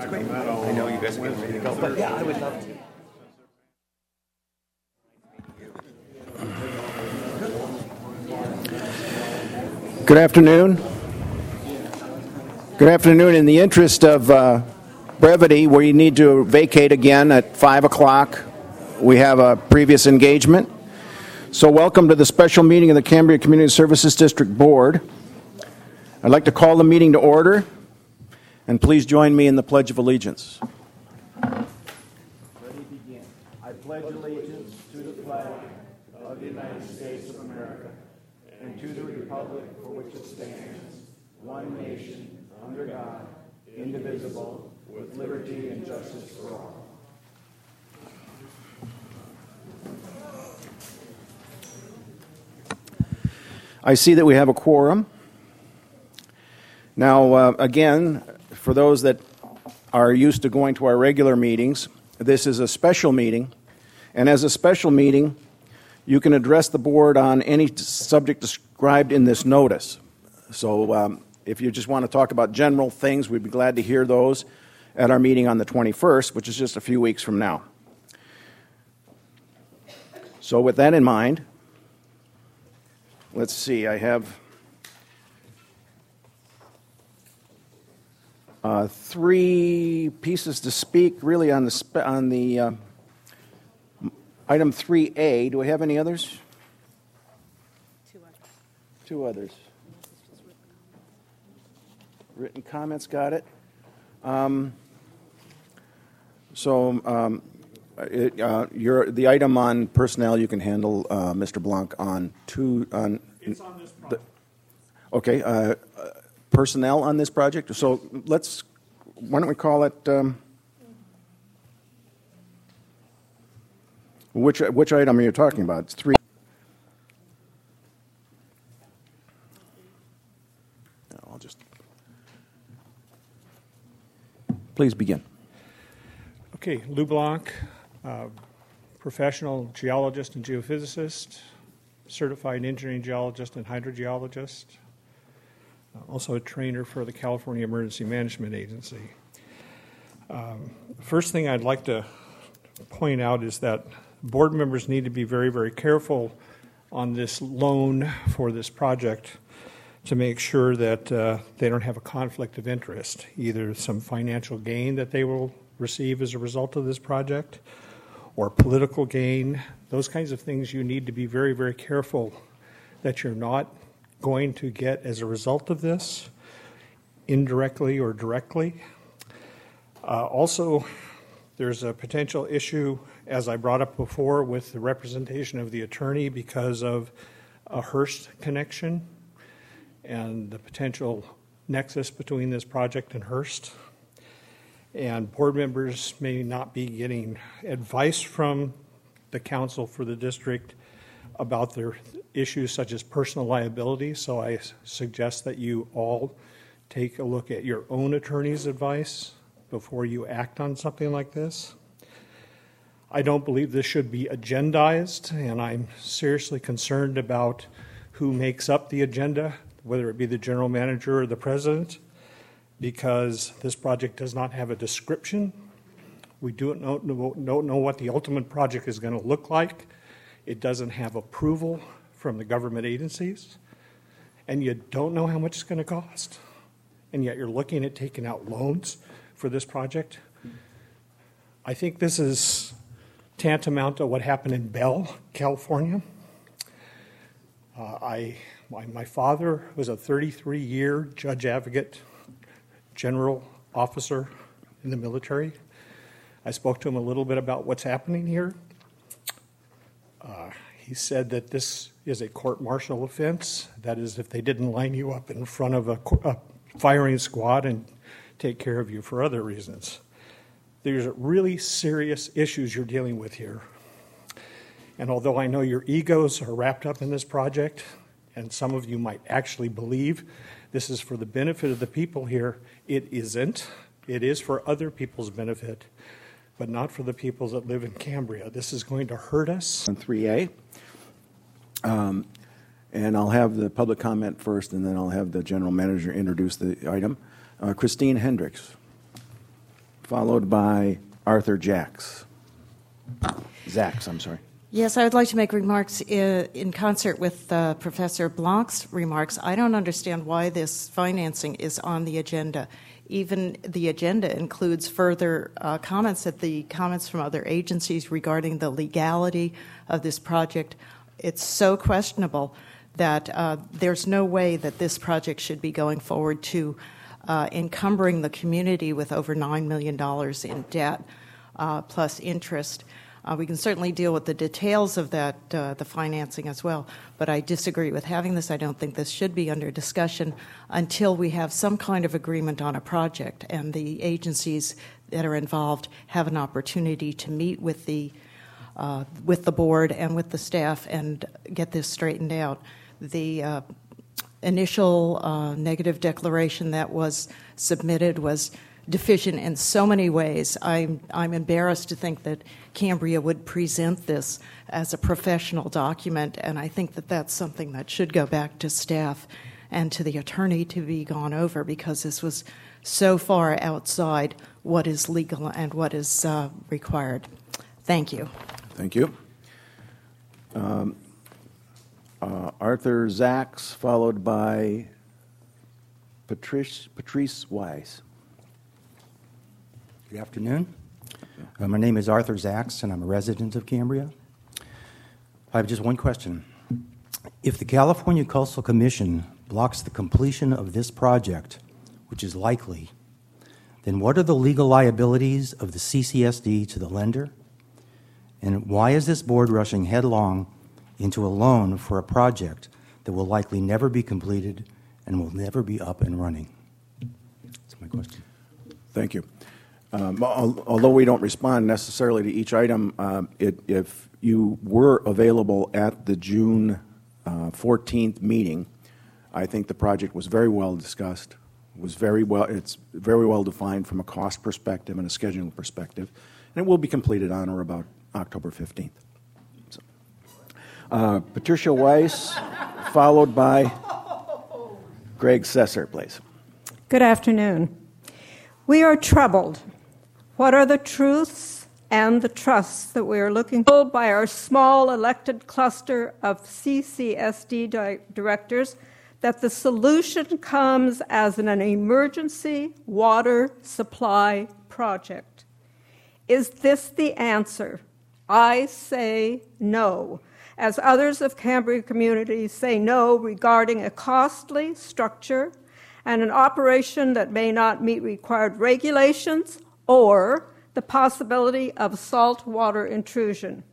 It's great. I know you guys are getting ready to go, but yeah, I would love to. Good afternoon. Good afternoon. In the interest of brevity, we need to vacate again at 5 o'clock. We have a previous engagement. So welcome to the special meeting of the Cambria Community Services District Board. I'd like to call the meeting to order, and please join me in the Pledge of Allegiance. Let me begin. I pledge allegiance to the flag of the United States of America and to the republic for which it stands, one nation, under God, indivisible, with liberty and justice for all. I see that we have a quorum. Now, again, for those that are used to going to our regular meetings, this is a special meeting, and as a special meeting, you can address the board on any subject described in this notice. So if you just want to talk about general things, we'd be glad to hear those at our meeting on the 21st, which is just a few weeks from now. So with that in mind, let's see, I have three pieces to speak really on the item 3A. Do we have any others? Two others. Written comments, got it. The item on personnel you can handle, Mr. Blanc, on two. It's on this project. Okay, personnel on this project. So why don't we call it? Which item are you talking about? It's 3. I'll just. Please begin. Okay, Lou Blanc, professional geologist and geophysicist, certified engineering geologist and hydrogeologist, also a trainer for the California Emergency Management Agency. First thing I'd like to point out is that board members need to be very, very careful on this loan for this project to make sure that they don't have a conflict of interest, either some financial gain that they will receive as a result of this project or political gain. Those kinds of things you need to be very, very careful that you're not going to get as a result of this, indirectly or directly. Also, there's a potential issue, as I brought up before, with the representation of the attorney because of a Hearst connection and the potential nexus between this project and Hearst. And board members may not be getting advice from the council for the district about their issues such as personal liability. So I suggest that you all take a look at your own attorney's advice before you act on something like this. I don't believe this should be agendized, and I'm seriously concerned about who makes up the agenda, whether it be the general manager or the president, because this project does not have a description. We don't know what the ultimate project is going to look like. It doesn't have approval from the government agencies, and you don't know how much it's going to cost. And yet you're looking at taking out loans for this project. I think this is tantamount to what happened in Bell, California. My father was a 33-year judge advocate, general officer in the military. I spoke to him a little bit about what's happening here. He said that this is a court-martial offense. That is, if they didn't line you up in front of a firing squad and take care of you for other reasons. There's really serious issues you're dealing with here. And although I know your egos are wrapped up in this project, and some of you might actually believe this is for the benefit of the people here, it isn't. It is for other people's benefit, but not for the people that live in Cambria. This is going to hurt us. On 3A. And I'll have the public comment first, and then I'll have the general manager introduce the item. Christine Hendricks. followed by Arthur Zacks. I'm sorry. Yes, I would like to make remarks in concert with Professor Blanc's remarks. I don't understand why this financing is on the agenda. Even the agenda includes further comments from other agencies regarding the legality of this project. It's so questionable that there's no way that this project should be going forward to encumbering the community with over $9 million in debt plus interest. We can certainly deal with the details of that, the financing as well, but I disagree with having this. I don't think this should be under discussion until we have some kind of agreement on a project and the agencies that are involved have an opportunity to meet with the board and with the staff and get this straightened out. The initial negative declaration that was submitted was deficient in so many ways. I'm embarrassed to think that Cambria would present this as a professional document, and I think that that's something that should go back to staff and to the attorney to be gone over, because this was so far outside what is legal and what is required. Thank you. Thank you. Arthur Zacks, followed by Patrice Wise. Good afternoon. My name is Arthur Zacks, and I'm a resident of Cambria. I have just one question. If the California Coastal Commission blocks the completion of this project, which is likely, then what are the legal liabilities of the CCSD to the lender? And why is this board rushing headlong into a loan for a project that will likely never be completed and will never be up and running? That's my question. Thank you. Although we don't respond necessarily to each item, if you were available at the June 14th meeting, I think the project was very well discussed. It's very well defined from a cost perspective and a scheduling perspective, and it will be completed on or about October 15th. So, Patricia Weiss, followed by Greg Sesser, please. Good afternoon. We are troubled. What are the truths and the trusts that we are looking for by our small elected cluster of CCSD directors that the solution comes as an emergency water supply project? Is this the answer? I say no, as others of Cambria community say no regarding a costly structure and an operation that may not meet required regulations or the possibility of saltwater intrusion.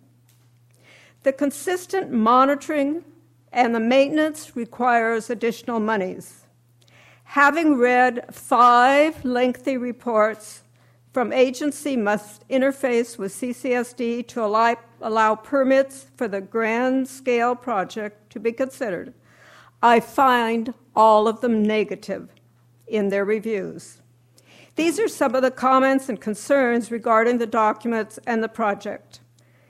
The consistent monitoring and the maintenance requires additional monies. Having read 5 lengthy reports from agency must interface with CCSD to allow permits for the grand scale project to be considered, I find all of them negative in their reviews. These are some of the comments and concerns regarding the documents and the project.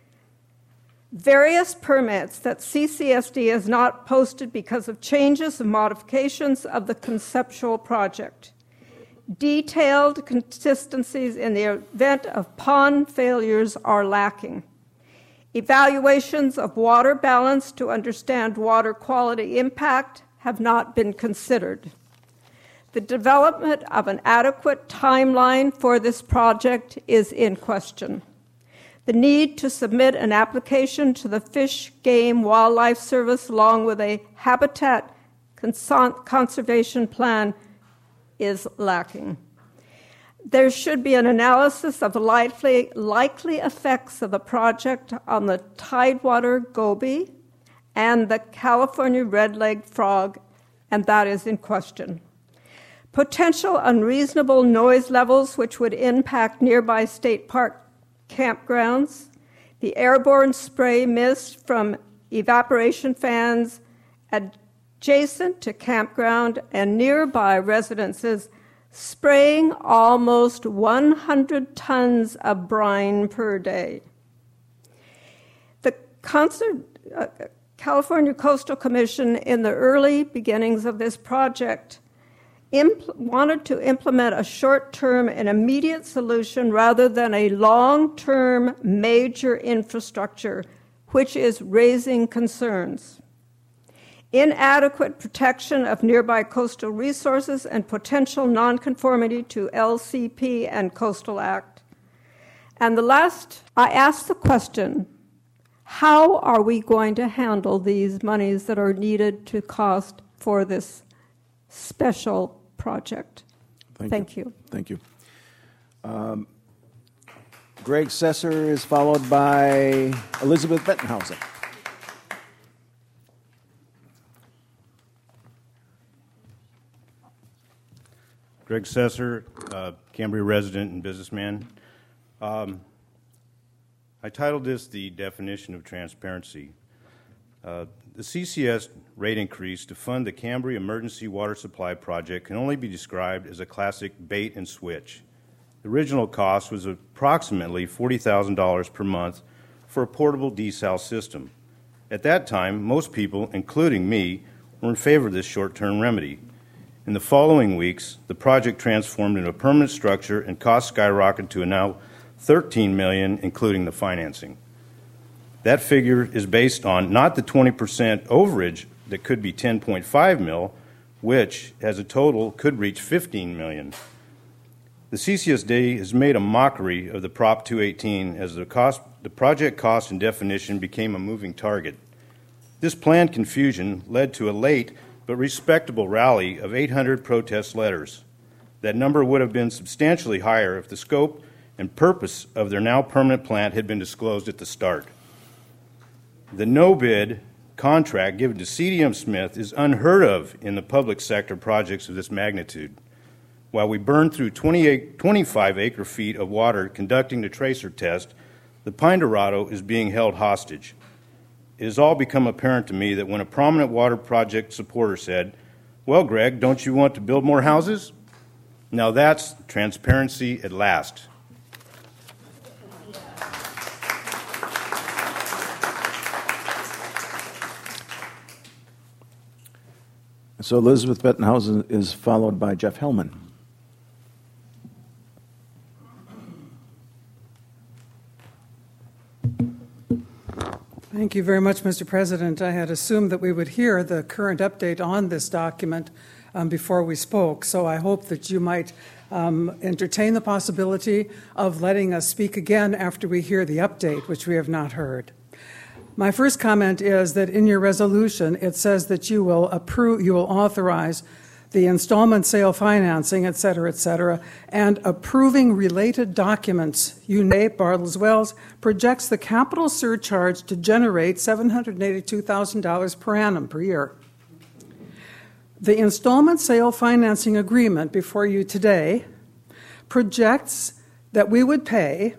Various permits that CCSD has not posted because of changes and modifications of the conceptual project. Detailed consistencies in the event of pond failures are lacking. Evaluations of water balance to understand water quality impact have not been considered. The development of an adequate timeline for this project is in question. The need to submit an application to the Fish, Game, Wildlife Service along with a habitat conservation plan is lacking. There should be an analysis of the likely effects of the project on the tidewater goby and the California red-legged frog, and that is in question. Potential unreasonable noise levels which would impact nearby state park campgrounds, the airborne spray mist from evaporation fans adjacent to campground and nearby residences spraying almost 100 tons of brine per day. The California Coastal Commission, in the early beginnings of this project, wanted to implement a short-term and immediate solution rather than a long-term major infrastructure, which is raising concerns. Inadequate protection of nearby coastal resources and potential nonconformity to LCP and Coastal Act. And the last, I asked the question, how are we going to handle these monies that are needed to cost for this special project? Thank you. Thank you. Greg Sesser is followed by Elizabeth Bettenhausen. Greg Sesser, Cambria resident and businessman. I titled this The Definition of Transparency. The CCS rate increase to fund the Cambria Emergency Water Supply Project can only be described as a classic bait and switch. The original cost was approximately $40,000 per month for a portable desal system. At that time, most people, including me, were in favor of this short-term remedy. In the following weeks, the project transformed into a permanent structure and costs skyrocketed to now $13 million, including the financing. That figure is based on not the 20% overage that could be $10.5 million, which, as a total, could reach $15 million. The CCSD has made a mockery of the Prop 218 as the project cost and definition became a moving target. This planned confusion led to a late but respectable rally of 800 protest letters. That number would have been substantially higher if the scope and purpose of their now permanent plant had been disclosed at the start. The no-bid contract given to CDM Smith is unheard of in the public sector projects of this magnitude. While we burned through 25 acre-feet of water conducting the tracer test, the Pine Dorado is being held hostage. It has all become apparent to me that when a prominent water project supporter said, "Well, Greg, don't you want to build more houses?" Now that's transparency at last. So Elizabeth Bettenhausen is followed by Jeff Hellman. Thank you very much, Mr. President. I had assumed that we would hear the current update on this document before we spoke, so I hope that you might entertain the possibility of letting us speak again after we hear the update, which we have not heard. My first comment is that in your resolution, it says that you will authorize the installment sale financing, et cetera, and approving related documents. UNAPE, Bartles Wells, projects the capital surcharge to generate $782,000 per annum per year. The installment sale financing agreement before you today projects that we would pay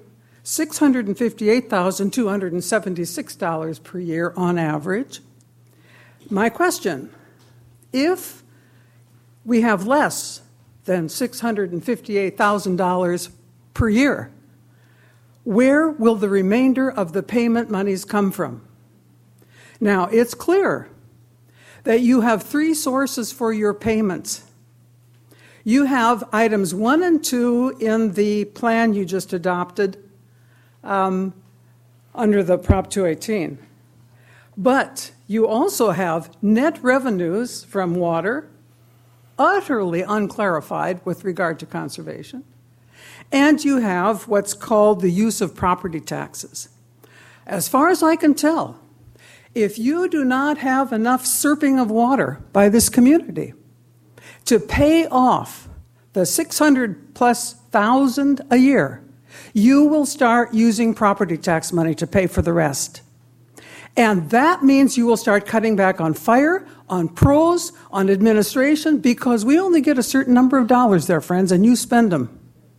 $658,276 per year on average. My question, if we have less than $658,000 per year, where will the remainder of the payment monies come from? Now, it's clear that you have three sources for your payments. You have items 1 and 2 in the plan you just adopted under the Prop 218. But you also have net revenues from water, utterly unclarified with regard to conservation, and you have what's called the use of property taxes. As far as I can tell, if you do not have enough serping of water by this community to pay off the $600,000+ a year, you will start using property tax money to pay for the rest. And that means you will start cutting back on fire, on pros, on administration, because we only get a certain number of dollars there, friends, and you spend them.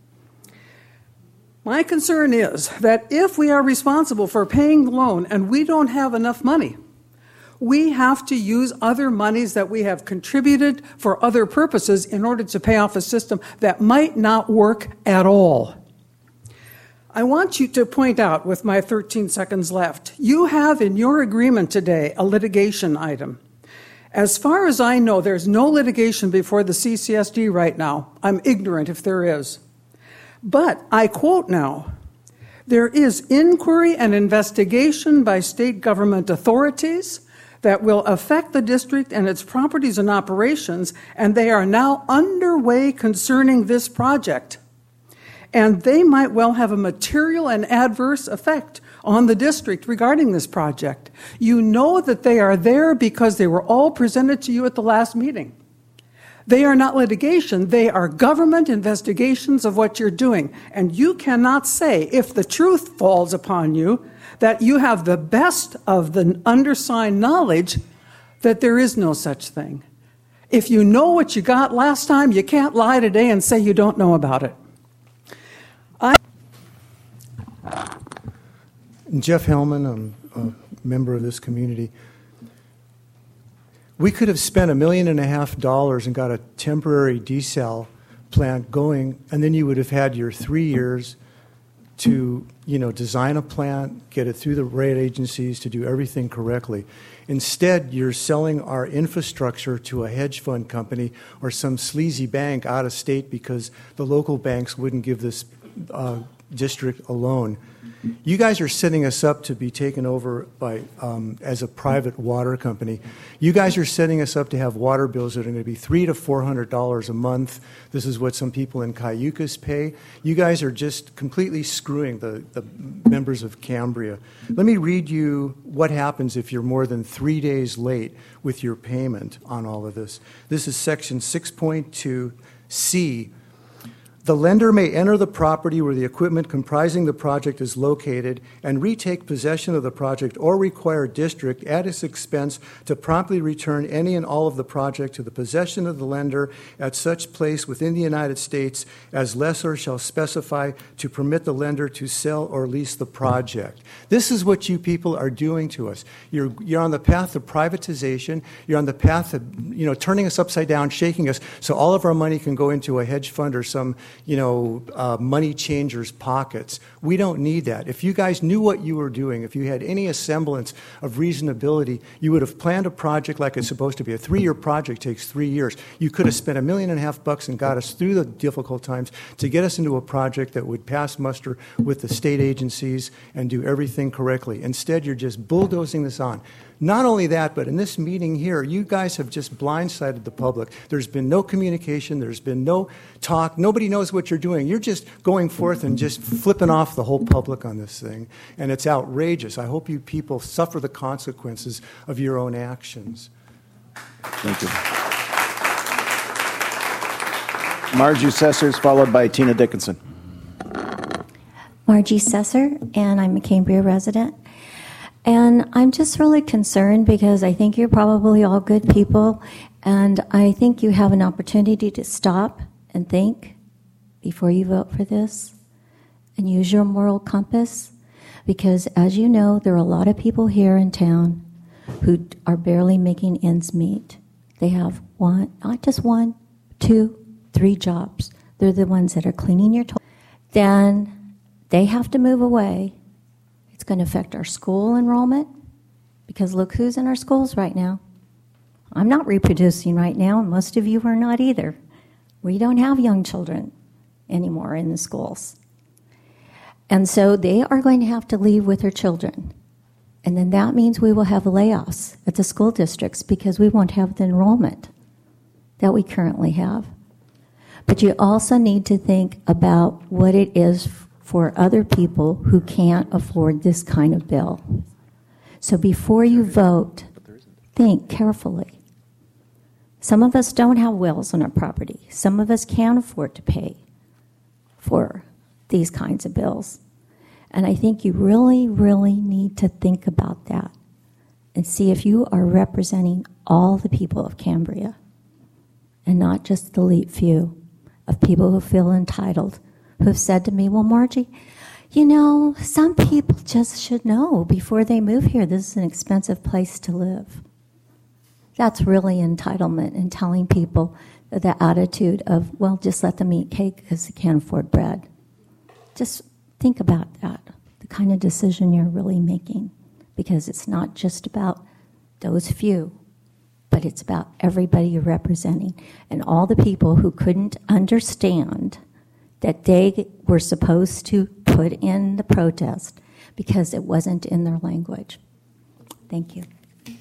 My concern is that if we are responsible for paying the loan and we don't have enough money, we have to use other monies that we have contributed for other purposes in order to pay off a system that might not work at all. I want you to point out, with my 13 seconds left, you have in your agreement today a litigation item. As far as I know, there's no litigation before the CCSD right now. I'm ignorant if there is. But I quote now, there is inquiry and investigation by state government authorities that will affect the district and its properties and operations, and they are now underway concerning this project. And they might well have a material and adverse effect on the district regarding this project. You know that they are there because they were all presented to you at the last meeting. They are not litigation, they are government investigations of what you're doing. And you cannot say, if the truth falls upon you, that you have the best of the undersigned knowledge that there is no such thing. If you know what you got last time, you can't lie today and say you don't know about it. Jeff Hellman, I'm a member of this community. We could have spent $1.5 million and got a temporary desal plant going, and then you would have had your 3 years to, design a plant, get it through the rate agencies to do everything correctly. Instead, you're selling our infrastructure to a hedge fund company or some sleazy bank out of state because the local banks wouldn't give this district a loan. You guys are setting us up to be taken over by as a private water company. You guys are setting us up to have water bills that are going to be $300 to $400 a month. This is what some people in Cayucas pay. You guys are just completely screwing the members of Cambria. Let me read you what happens if you're more than 3 days late with your payment on all of this. This is section 6.2C. The lender may enter the property where the equipment comprising the project is located and retake possession of the project or require district at its expense to promptly return any and all of the project to the possession of the lender at such place within the United States as lessor shall specify to permit the lender to sell or lease the project. This is what you people are doing to us. You're on the path of privatization. You're on the path of turning us upside down, shaking us so all of our money can go into a hedge fund or some money changers' pockets. We don't need that. If you guys knew what you were doing, if you had any semblance of reasonability, you would have planned a project like it's supposed to be. A 3-year project takes 3 years. You could have spent $1.5 million and got us through the difficult times to get us into a project that would pass muster with the state agencies and do everything correctly. Instead, you're just bulldozing this on. Not only that, but in this meeting here, you guys have just blindsided the public. There's been no communication. There's been no talk. Nobody knows what you're doing. You're just going forth and just flipping off the whole public on this thing. And it's outrageous. I hope you people suffer the consequences of your own actions. Thank you. Margie Sessers, followed by Tina Dickinson. Margie Sesser, and I'm a Cambria resident. And I'm just really concerned because I think you're probably all good people, and I think you have an opportunity to stop and think before you vote for this and use your moral compass, because as you know, there are a lot of people here in town who are barely making ends meet. They have not just 1, 2, 3 jobs. They're the ones that are cleaning your toilet. Then they have to move away. It's going to affect our school enrollment, because look who's in our schools right now. I'm not reproducing right now, and most of you are not either. We don't have young children anymore in the schools. And so they are going to have to leave with their children. And then that means we will have layoffs at the school districts because we won't have the enrollment that we currently have. But you also need to think about what it is for other people who can't afford this kind of bill. So before you vote, think carefully. Some of us don't have wills on our property. Some of us can't afford to pay for these kinds of bills. And I think you really, really need to think about that and see if you are representing all the people of Cambria and not just the elite few of people who feel entitled, who have said to me, well, Margie, some people just should know before they move here this is an expensive place to live. That's really entitlement and telling people the attitude of, well, just let them eat cake because they can't afford bread. Just think about that, the kind of decision you're really making, because it's not just about those few. but it's about everybody you're representing and all the people who couldn't understand that they were supposed to put in the protest because it wasn't in their language. Thank you.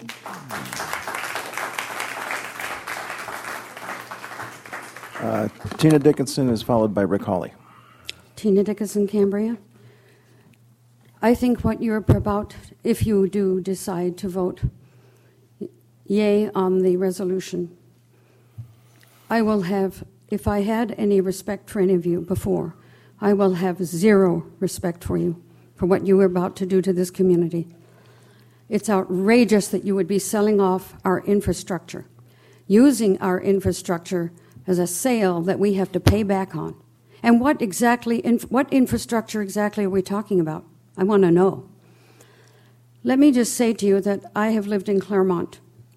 Tina Dickinson is followed by Rick Hawley. Tina Dickinson, Cambria. I think what you're about, if you do decide to vote yay on the resolution, I will have, if I had any respect for any of you before, I will have zero respect for you, for what you are about to do to this community. It's outrageous that you would be selling off our infrastructure, using our infrastructure as a sale that we have to pay back on. And what infrastructure exactly are we talking about? I want to know. Let me just say to you that I have lived in Claremont,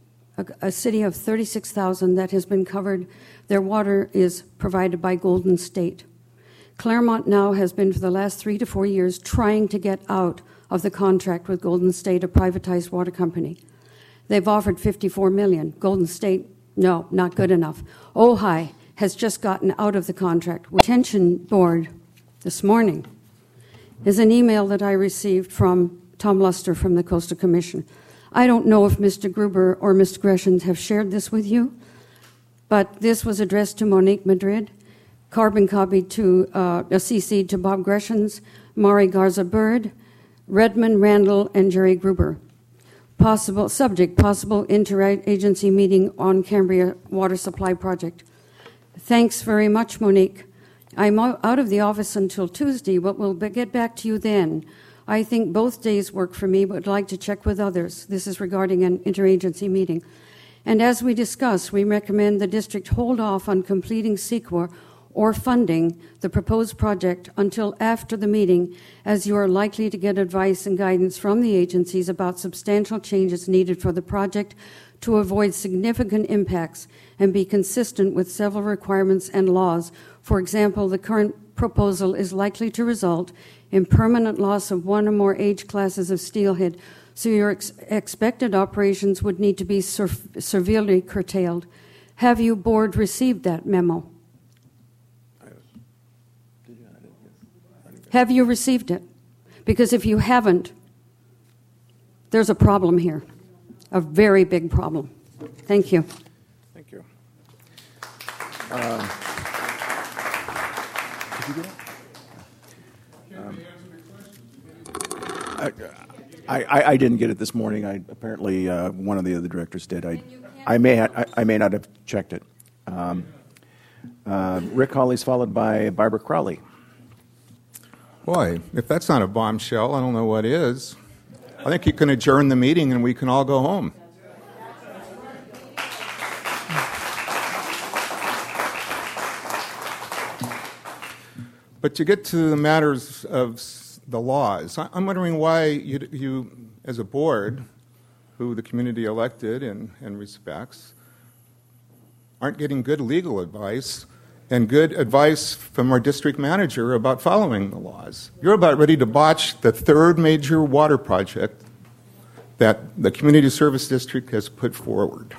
a city of 36,000 that has been covered. Their water is provided by Golden State. Claremont now has been for the last 3 to 4 years trying to get out of the contract with Golden State, a privatized water company. They've offered $54 million. Golden State, no, not good enough. Ojai has just gotten out of the contract. Retention Board this morning is an email that I received from Tom Luster from the Coastal Commission. I don't know if Mr. Gruber or Mr. Gresham have shared this with you, but this was addressed to Monique Madrid, carbon copied to a CC to Bob Gresham's, Mari Garza Bird, Redmond Randall, and Jerry Gruber. Possible interagency meeting on Cambria Water Supply Project. Thanks very much, Monique. I'm out of the office until Tuesday, but we'll get back to you then. I think both days work for me, but would like to check with others. This is regarding an interagency meeting. And as we discussed, we recommend the district hold off on completing CEQA or funding the proposed project until after the meeting, as you are likely to get advice and guidance from the agencies about substantial changes needed for the project to avoid significant impacts and be consistent with several requirements and laws. For example, the current proposal is likely to result in permanent loss of one or more age classes of steelhead, so your expected operations would need to be severely curtailed. Have you, board, received that memo? Have you received it? Because if you haven't, there's a problem here, a very big problem. Thank you. Thank you. Did you get it? I didn't get it this morning. Apparently one of the other directors did. I may not have checked it. Rick Hawley's followed by Barbara Crowley. Boy, if that's not a bombshell, I don't know what is. I think you can adjourn the meeting and we can all go home. But to get to the matters of the laws, I'm wondering why you as a board, who the community elected and respects, aren't getting good legal advice and good advice from our district manager about following the laws. You're about ready to botch the third major water project that the Community Service District has put forward.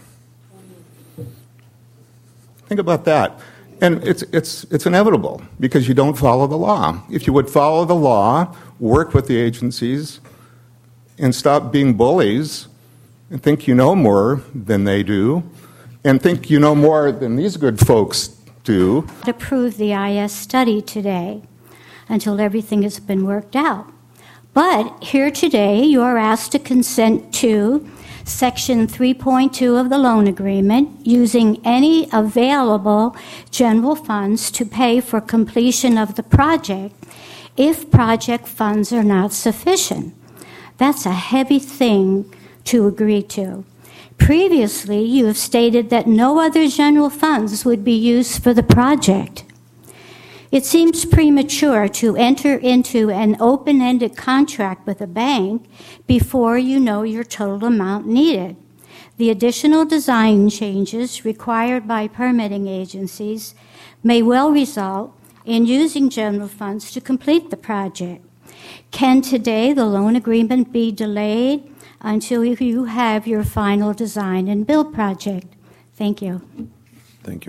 Think about that. And it's inevitable because you don't follow the law. If you would follow the law, work with the agencies, and stop being bullies and think you know more than they do and think you know more than these good folks do. Approve the IS study today until everything has been worked out. But here today you are asked to consent to Section 3.2 of the loan agreement, using any available general funds to pay for completion of the project if project funds are not sufficient. That's a heavy thing to agree to. Previously, you have stated that no other general funds would be used for the project. It seems premature to enter into an open-ended contract with a bank before you know your total amount needed. The additional design changes required by permitting agencies may well result in using general funds to complete the project. Can today the loan agreement be delayed until you have your final design and build project. Thank you. Thank you.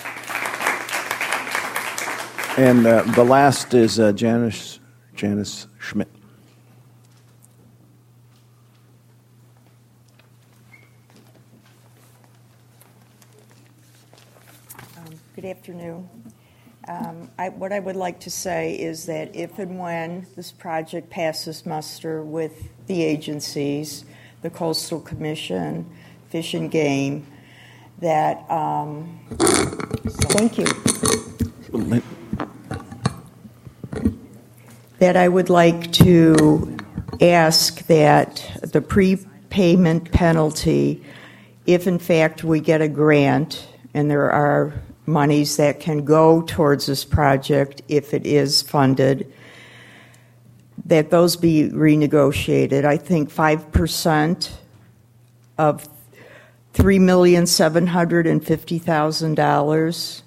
And the last is Janice Schmidt. Good afternoon. What I would like to say is that if and when this project passes muster with the agencies, the Coastal Commission, Fish and Game, that, thank you, that I would like to ask that the prepayment penalty, if in fact we get a grant and there are monies that can go towards this project if it is funded, that those be renegotiated. I think 5% of $3,750,000,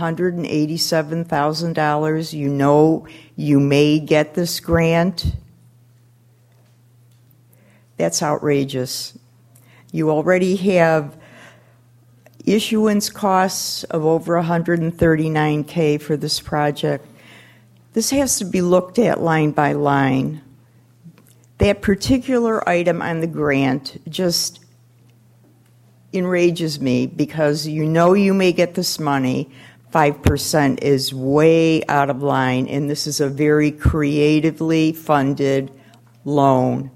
$187,000, you know you may get this grant. That's outrageous. You already have issuance costs of over $139K for this project. This has to be looked at line by line. That particular item on the grant just enrages me because you know you may get this money. 5% is way out of line, and this is a very creatively funded loan.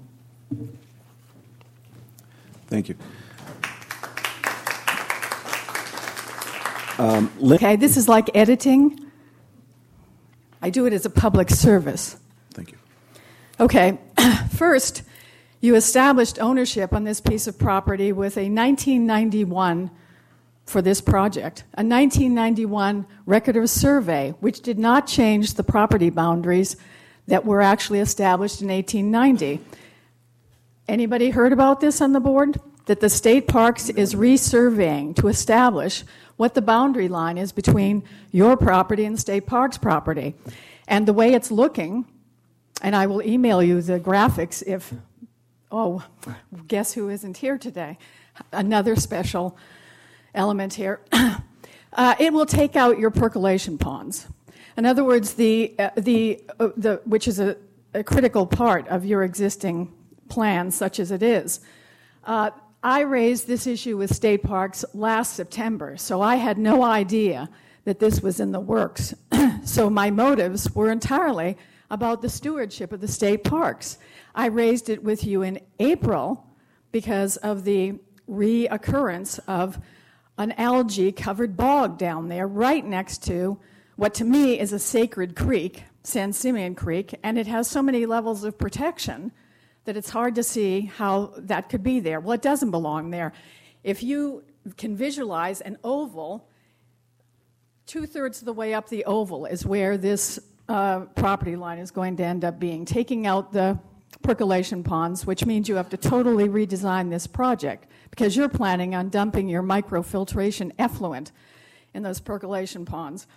Thank you. Okay, this is like editing. I do it as a public service. Thank you. Okay, first, you established ownership on this piece of property with a 1991, for this project, a 1991 record of survey, which did not change the property boundaries that were actually established in 1890. Anybody heard about this on the board? That the state parks is resurveying to establish what the boundary line is between your property and state parks property. And the way it's looking, and I will email you the graphics if, guess who isn't here today? Another special element here. It will take out your percolation ponds. In other words, which is a critical part of your existing plan, such as it is. I raised this issue with state parks last September, so I had no idea that this was in the works. So my motives were entirely about the stewardship of the state parks. I raised it with you in April because of the reoccurrence of an algae-covered bog down there right next to what to me is a sacred creek, San Simeon Creek, and it has so many levels of protection that it's hard to see how that could be there. Well, it doesn't belong there. If you can visualize an oval, 2/3 of the way up the oval is where this property line is going to end up being, taking out the percolation ponds, which means you have to totally redesign this project because you're planning on dumping your microfiltration effluent in those percolation ponds.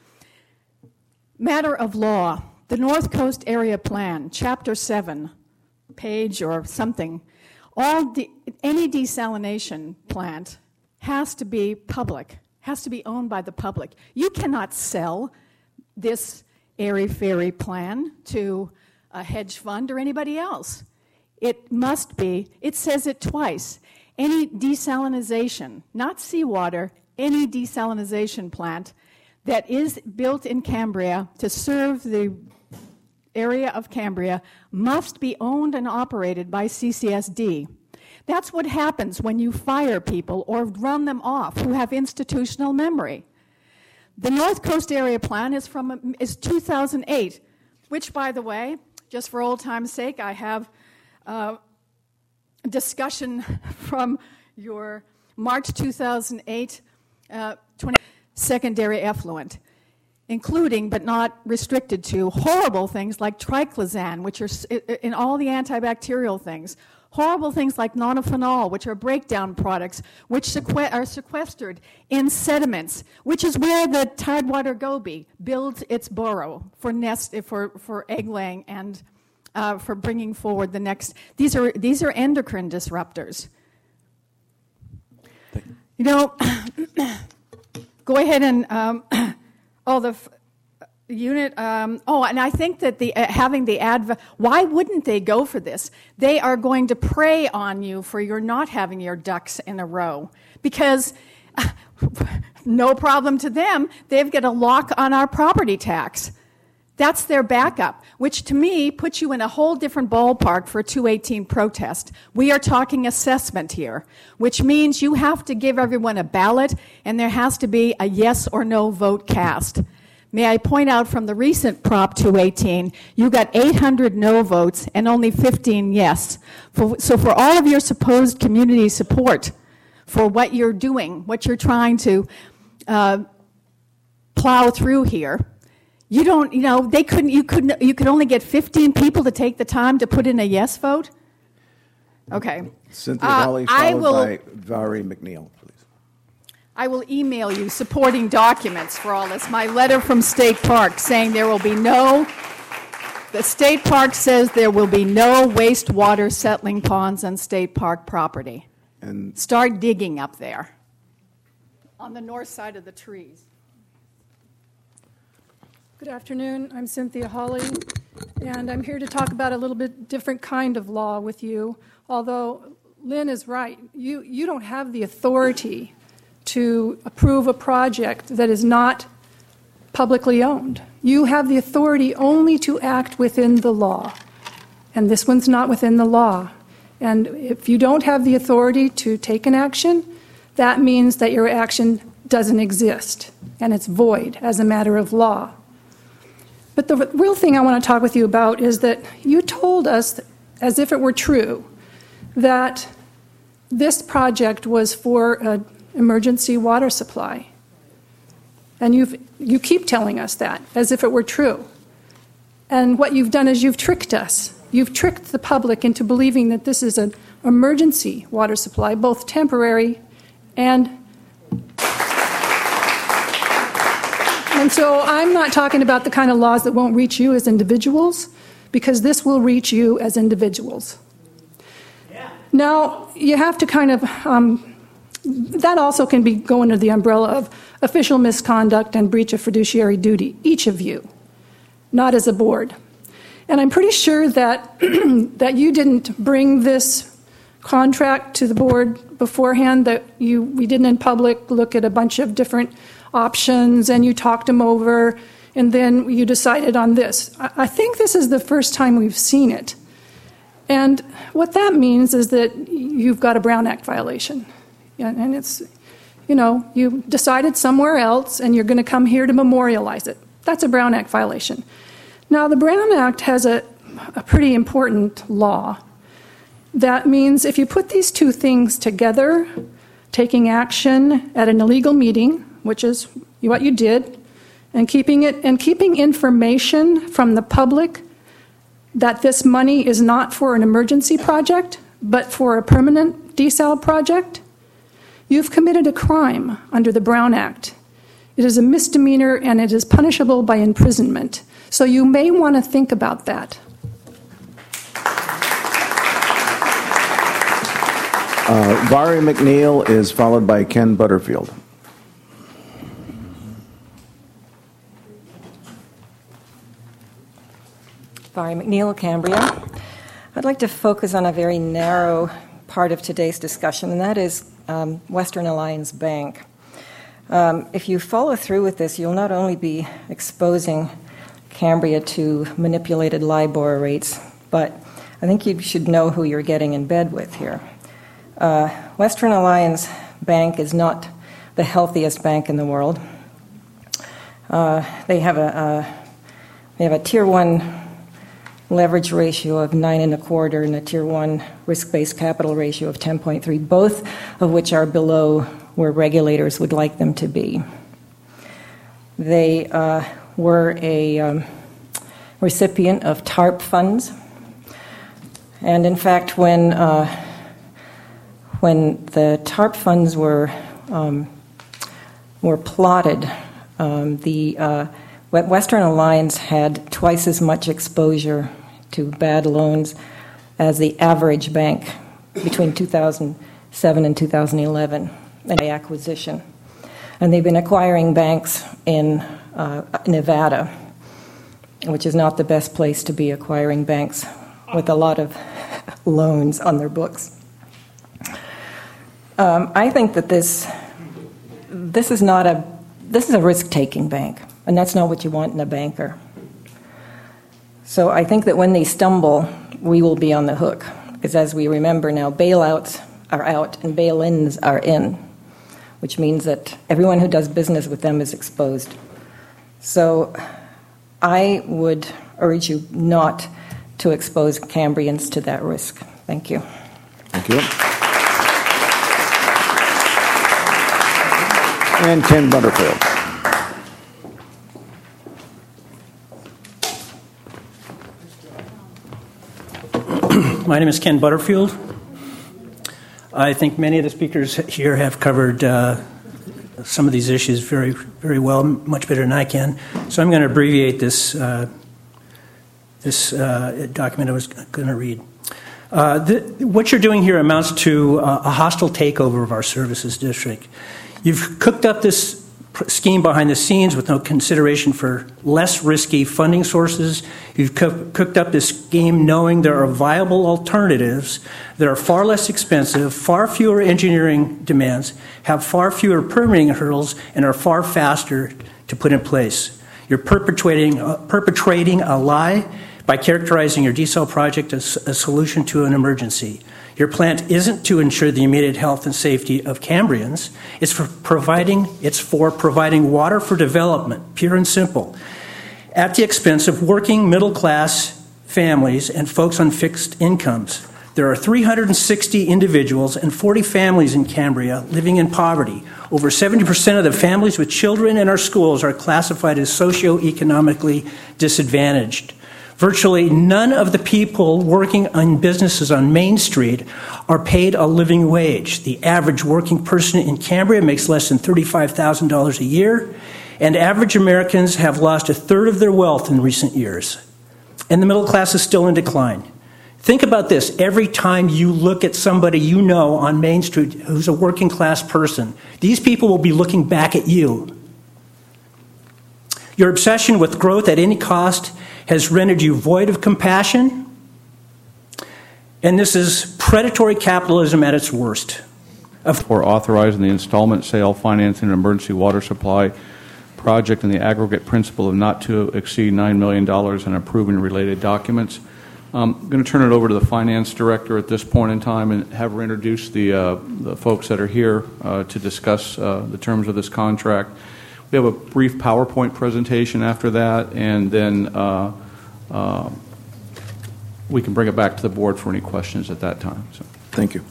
Matter of law, the North Coast Area Plan, Chapter 7, page or something, any desalination plant has to be public, has to be owned by the public. You cannot sell this airy-fairy plan to a hedge fund or anybody else. It must be, it says it twice, any desalinization, not seawater, any desalinization plant that is built in Cambria to serve the area of Cambria must be owned and operated by CCSD. That's what happens when you fire people or run them off who have institutional memory. The North Coast Area Plan is 2008, which, by the way, just for old time's sake, I have a discussion from your March 2008 secondary effluent, including but not restricted to horrible things like triclosan, which are in all the antibacterial things, horrible things like nonylphenol, which are breakdown products, which are sequestered in sediments, which is where the tidewater goby builds its burrow for egg laying and for bringing forward the next. These are endocrine disruptors. You know, go ahead and unit. And I think that having the why wouldn't they go for this? They are going to prey on you for your not having your ducks in a row because. No problem to them. They've got a lock on our property tax. That's their backup, which to me puts you in a whole different ballpark for a 218 protest. We are talking assessment here, which means you have to give everyone a ballot and there has to be a yes or no vote cast. May I point out from the recent Prop 218, you got 800 no votes and only 15 yes. So for all of your supposed community support for what you're doing, what you're trying to plow through here, you don't, you could only get 15 people to take the time to put in a yes vote? Okay. Cynthia Hawley, followed by Valerie McNeil, please. I will email you supporting documents for all this. My letter from State Park saying the State Park says there will be no wastewater settling ponds on State Park property. And start digging up there on the north side of the trees. Good afternoon. I'm Cynthia Hawley, and I'm here to talk about a little bit different kind of law with you. Although Lynn is right, you don't have the authority to approve a project that is not publicly owned. You have the authority only to act within the law, and this one's not within the law. And if you don't have the authority to take an action, that means that your action doesn't exist, and it's void as a matter of law. But the real thing I want to talk with you about is that you told us, as if it were true, that this project was for an emergency water supply. And you keep telling us that, as if it were true. And what you've done is you've tricked us. You've tricked the public into believing that this is an emergency water supply, both temporary and so I'm not talking about the kind of laws that won't reach you as individuals, because this will reach you as individuals. Yeah. Now, you have to kind of, that also can go under the umbrella of official misconduct and breach of fiduciary duty, each of you, not as a board. And I'm pretty sure that that you didn't bring this contract to the board beforehand, that we didn't in public look at a bunch of different options and you talked them over and then you decided on this. I think this is the first time we've seen it. And what that means is that you've got a Brown Act violation. And it's, you decided somewhere else and you're going to come here to memorialize it. That's a Brown Act violation. Now, the Brown Act has a pretty important law. That means if you put these two things together, taking action at an illegal meeting, which is what you did, and keeping information from the public that this money is not for an emergency project, but for a permanent desal project, you've committed a crime under the Brown Act. It is a misdemeanor and it is punishable by imprisonment. So you may want to think about that. Valerie McNeil is followed by Ken Butterfield. Valerie McNeil, Cambria. I'd like to focus on a very narrow part of today's discussion, and that is Western Alliance Bank. If you follow through with this, you'll not only be exposing Cambria to manipulated LIBOR rates, but I think you should know who you're getting in bed with here. Western Alliance Bank is not the healthiest bank in the world. They have a Tier 1 leverage ratio of 9.25 and a Tier 1 risk-based capital ratio of 10.3, both of which are below where regulators would like them to be. They were a recipient of TARP funds, and in fact, when the TARP funds were plotted, the Western Alliance had twice as much exposure to bad loans as the average bank between 2007 and 2011 in acquisition. And they've been acquiring banks in Nevada, which is not the best place to be acquiring banks with a lot of loans on their books. I think that this is a risk-taking bank, and that's not what you want in a banker. So I think that when they stumble, we will be on the hook, because as we remember now, bailouts are out and bail-ins are in, which means that everyone who does business with them is exposed. So I would urge you not to expose Cambrians to that risk. Thank you. Thank you. And Ken Butterfield. My name is Ken Butterfield. I think many of the speakers here have covered some of these issues very, very well, much better than I can. So I'm going to abbreviate this document I was going to read. What you're doing here amounts to a hostile takeover of our services district. You've cooked up this scheme behind the scenes with no consideration for less risky funding sources. You've cooked up this scheme knowing there are viable alternatives that are far less expensive, far fewer engineering demands, have far fewer permitting hurdles, and are far faster to put in place. You're perpetrating a lie by characterizing your desal project as a solution to an emergency. Your plant isn't to ensure the immediate health and safety of Cambrians. It's for providing water for development, pure and simple, at the expense of working middle-class families and folks on fixed incomes. There are 360 individuals and 40 families in Cambria living in poverty. Over 70% of the families with children in our schools are classified as socioeconomically disadvantaged. Virtually none of the people working on businesses on Main Street are paid a living wage. The average working person in Cambria makes less than $35,000 a year, and average Americans have lost a third of their wealth in recent years. And the middle class is still in decline. Think about this. Every time you look at somebody you know on Main Street who's a working class person, these people will be looking back at you. Your obsession with growth at any cost has rendered you void of compassion, and this is predatory capitalism at its worst. For authorizing the installment sale, financing, an emergency water supply project in the aggregate principal of not to exceed $9 million and approving related documents. I'm going to turn it over to the finance director at this point in time and have her introduce the folks that are here to discuss the terms of this contract. We have a brief PowerPoint presentation after that, and then we can bring it back to the board for any questions at that time. So, thank you.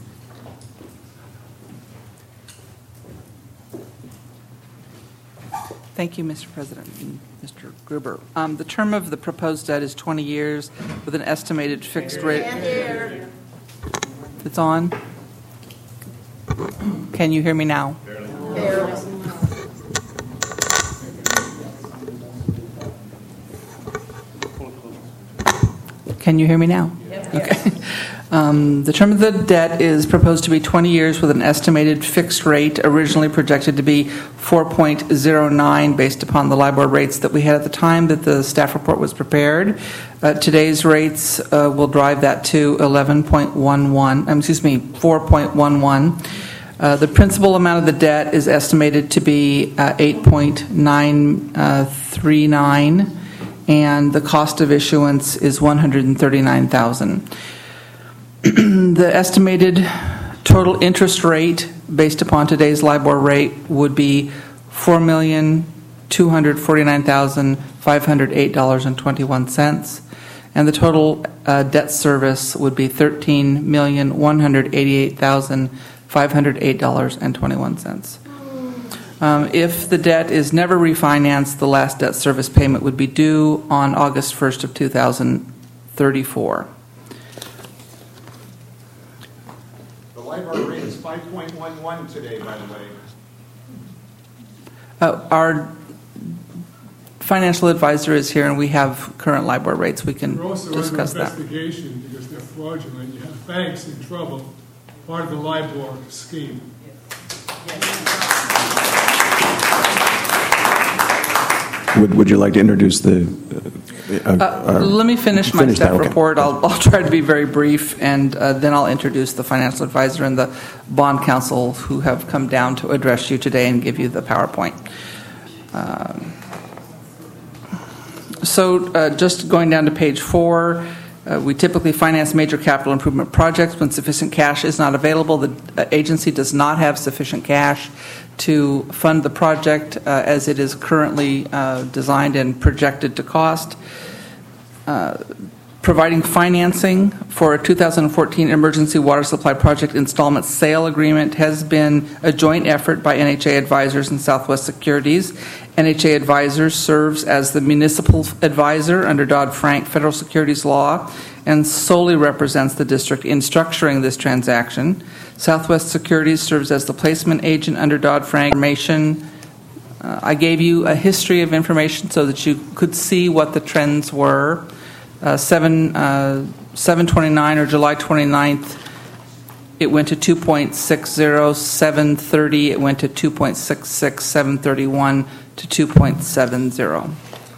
Thank you, Mr. President and Mr. Gruber. The term of the proposed debt is 20 years with an estimated fixed rate. It's on. Can you hear me now? Barely. Can you hear me now? Yep. Okay. The term of the debt is proposed to be 20 years with an estimated fixed rate, originally projected to be 4.09 based upon the LIBOR rates that we had at the time that the staff report was prepared. Today's rates will drive that to 4.11. The principal amount of the debt is estimated to be 8.939. And the cost of issuance is $139,000. The estimated total interest rate based upon today's LIBOR rate would be $4,249,508.21, and the total debt service would be $13,188,508.21. If the debt is never refinanced, the last debt service payment would be due on August 1st of 2034. The LIBOR rate is 5.11 today, by the way. Our financial advisor is here, and we have current LIBOR rates. We can You're also discuss under that. investigation because they're fraudulent. You have banks in trouble, part of the LIBOR scheme. Would you like to introduce the... Let me finish my staff okay. report. I'll try to be very brief, and then I'll introduce the financial advisor and the bond counsel who have come down to address you today and give you the PowerPoint. So just going down to page 4, we typically finance major capital improvement projects when sufficient cash is not available. The agency does not have sufficient cash to fund the project as it is currently designed and projected to cost. Providing financing for a 2014 emergency water supply project installment sale agreement has been a joint effort by NHA Advisors and Southwest Securities. NHA Advisors serves as the municipal advisor under Dodd-Frank federal securities law and solely represents the district in structuring this transaction. Southwest Securities serves as the placement agent under Dodd-Frank. I gave you a history of information so that you could see what the trends were. 7/29 or July 29th, it went to 2.60. 7/30, it went to 2.66. 7/31 to 2.70.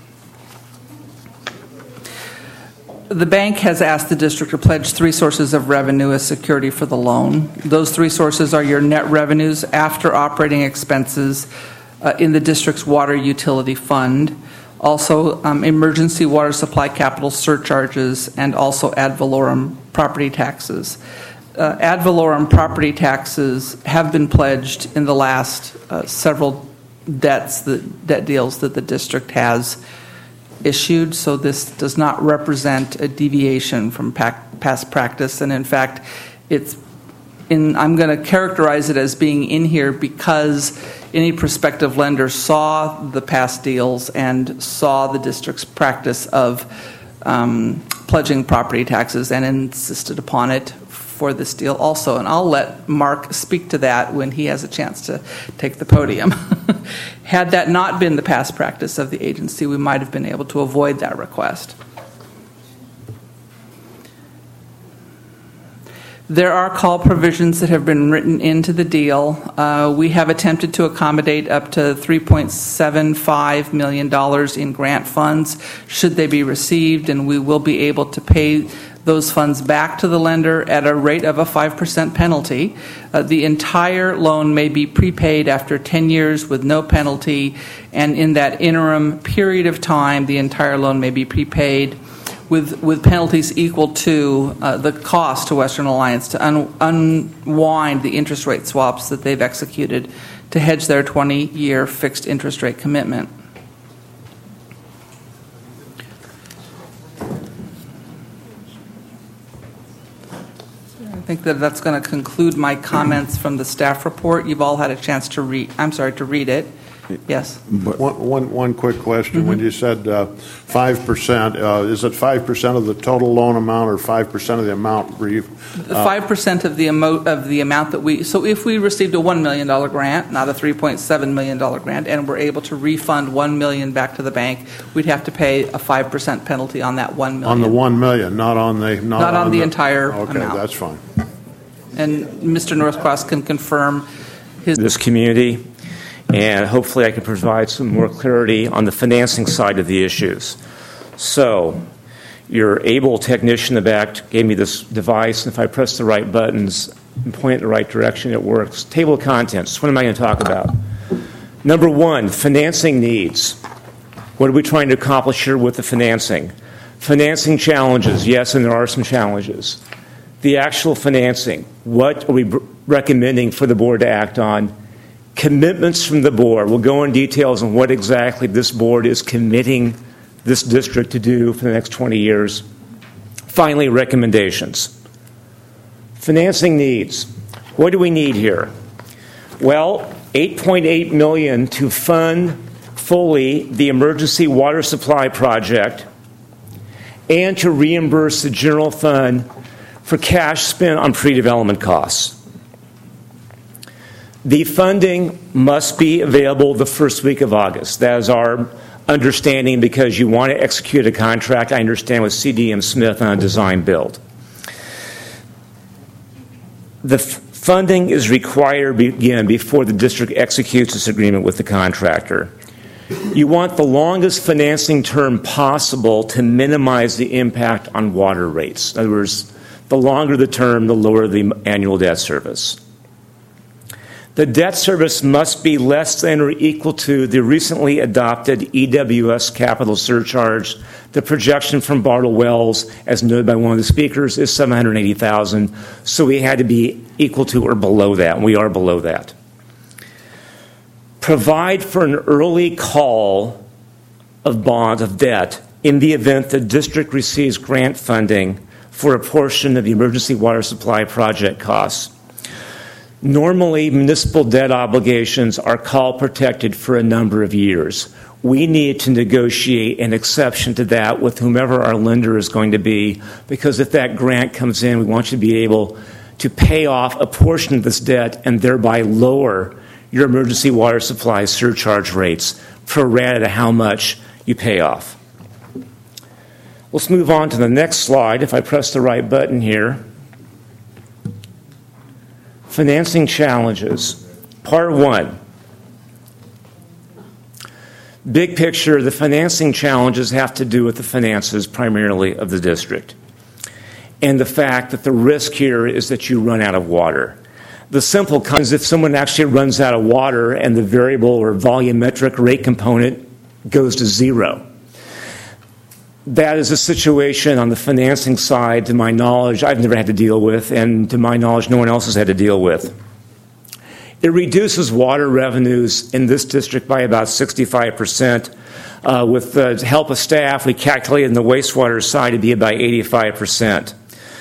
The bank has asked the district to pledge 3 sources of revenue as security for the loan. Those 3 sources are your net revenues after operating expenses in the district's water utility fund, also emergency water supply capital surcharges, and also ad valorem property taxes. Ad valorem property taxes have been pledged in the last several debt deals that the district has issued, so this does not represent a deviation from past practice, and in fact, I'm going to characterize it as being in here because any prospective lender saw the past deals and saw the district's practice of pledging property taxes and insisted upon it for this deal also. And I'll let Mark speak to that when he has a chance to take the podium. Had that not been the past practice of the agency, we might have been able to avoid that request. There are call provisions that have been written into the deal. We have attempted to accommodate up to $3.75 million in grant funds should they be received, and we will be able to pay those funds back to the lender at a rate of a 5% penalty. The entire loan may be prepaid after 10 years with no penalty, and in that interim period of time, the entire loan may be prepaid with penalties equal to the cost to Western Alliance to unwind the interest rate swaps that they've executed to hedge their 20-year fixed interest rate commitment. I think that's going to conclude my comments from the staff report. You've all had a chance to read it. Yes. One quick question. Mm-hmm. When you said 5%, is it 5% of the total loan amount or 5% of the amount? 5% of the amount that we. So if we received a $1 million grant, not a $3.7 million grant, and we're able to refund $1 million back to the bank, we'd have to pay a 5% penalty on that $1 million. On the $1 million, not on the entire amount. Okay, that's fine. And Mr. Northcross can confirm this community. And hopefully I can provide some more clarity on the financing side of the issues. So your able technician in the back gave me this device, and if I press the right buttons and point in the right direction, it works. Table of contents, what am I going to talk about? Number 1, financing needs. What are we trying to accomplish here with the financing? Financing challenges, yes, and there are some challenges. The actual financing, what are we recommending for the board to act on? Commitments from the board. We'll go in details on what exactly this board is committing this district to do for the next 20 years. Finally, recommendations. Financing needs. What do we need here? Well, $8.8 million to fund fully the emergency water supply project and to reimburse the general fund for cash spent on pre-development costs. The funding must be available the first week of August. That is our understanding because you want to execute a contract, I understand, with CDM Smith on a design build. The funding is required, again, before the district executes this agreement with the contractor. You want the longest financing term possible to minimize the impact on water rates. In other words, the longer the term, the lower the annual debt service. The debt service must be less than or equal to the recently adopted EWS capital surcharge. The projection from Bartle Wells, as noted by one of the speakers, is $780,000. So we had to be equal to or below that, and we are below that. Provide for an early call of bond of debt in the event the district receives grant funding for a portion of the emergency water supply project costs. Normally, municipal debt obligations are call protected for a number of years. We need to negotiate an exception to that with whomever our lender is going to be, because if that grant comes in, we want you to be able to pay off a portion of this debt and thereby lower your emergency water supply surcharge rates pro rata to how much you pay off. Let's move on to the next slide. If I press the right button here. Financing challenges. Part 1. Big picture, the financing challenges have to do with the finances primarily of the district, and the fact that the risk here is that you run out of water. The simple is if someone actually runs out of water and the variable or volumetric rate component goes to zero. That is a situation on the financing side, to my knowledge, I've never had to deal with, and to my knowledge, no one else has had to deal with. It reduces water revenues in this district by about 65%. With the help of staff, we calculated in the wastewater side it'd be about 85%.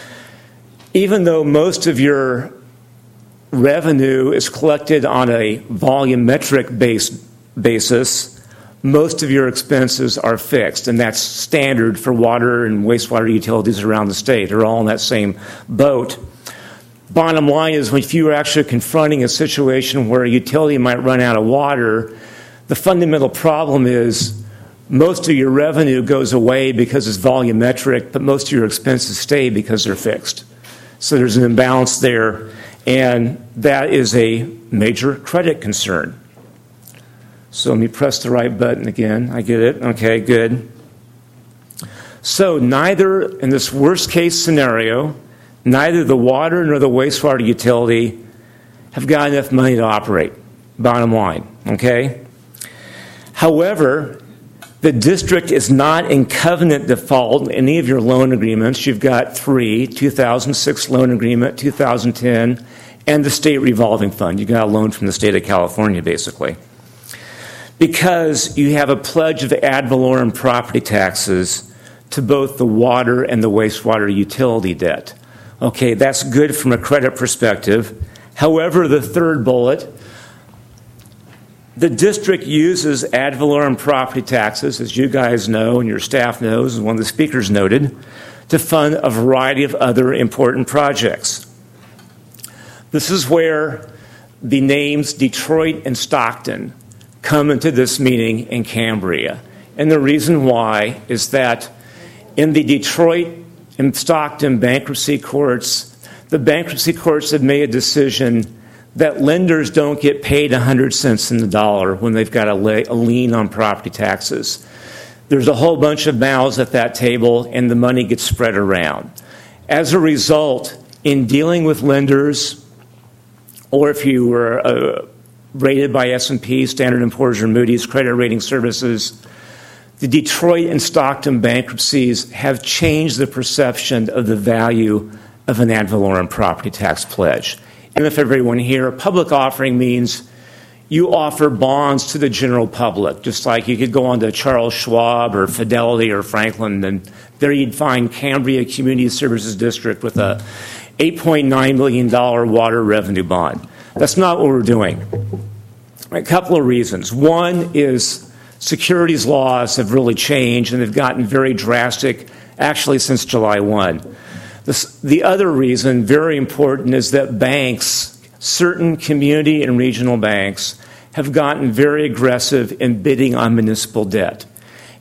Even though most of your revenue is collected on a volumetric basis, most of your expenses are fixed, and that's standard for water and wastewater utilities around the state. They're all in that same boat. Bottom line is, if you are actually confronting a situation where a utility might run out of water, the fundamental problem is most of your revenue goes away because it's volumetric, but most of your expenses stay because they're fixed. So there's an imbalance there, and that is a major credit concern. So let me press the right button again. I get it. Okay, good. So neither, in this worst case scenario, neither the water nor the wastewater utility have got enough money to operate, bottom line, okay? However, the district is not in covenant default in any of your loan agreements. You've got 3, 2006 loan agreement, 2010, and the state revolving fund. You got a loan from the state of California, basically. Because you have a pledge of ad valorem property taxes to both the water and the wastewater utility debt. Okay, that's good from a credit perspective. However, the third bullet, the district uses ad valorem property taxes, as you guys know and your staff knows, and one of the speakers noted, to fund a variety of other important projects. This is where the names Detroit and Stockton come into this meeting in Cambria. And the reason why is that in the Detroit and Stockton bankruptcy courts, the bankruptcy courts have made a decision that lenders don't get paid 100 cents in the dollar when they've got a lien on property taxes. There's a whole bunch of mouths at that table, and the money gets spread around. As a result, in dealing with lenders, or if you were rated by S&P, Standard & Poor's, or Moody's Credit Rating Services, the Detroit and Stockton bankruptcies have changed the perception of the value of an ad valorem property tax pledge. And if everyone here, a public offering means you offer bonds to the general public, just like you could go on to Charles Schwab or Fidelity or Franklin, and there you'd find Cambria Community Services District with a $8.9 million water revenue bond. That's not what we're doing. A couple of reasons. One is securities laws have really changed, and they've gotten very drastic, actually since July 1. The other reason, very important, is that banks, certain community and regional banks, have gotten very aggressive in bidding on municipal debt.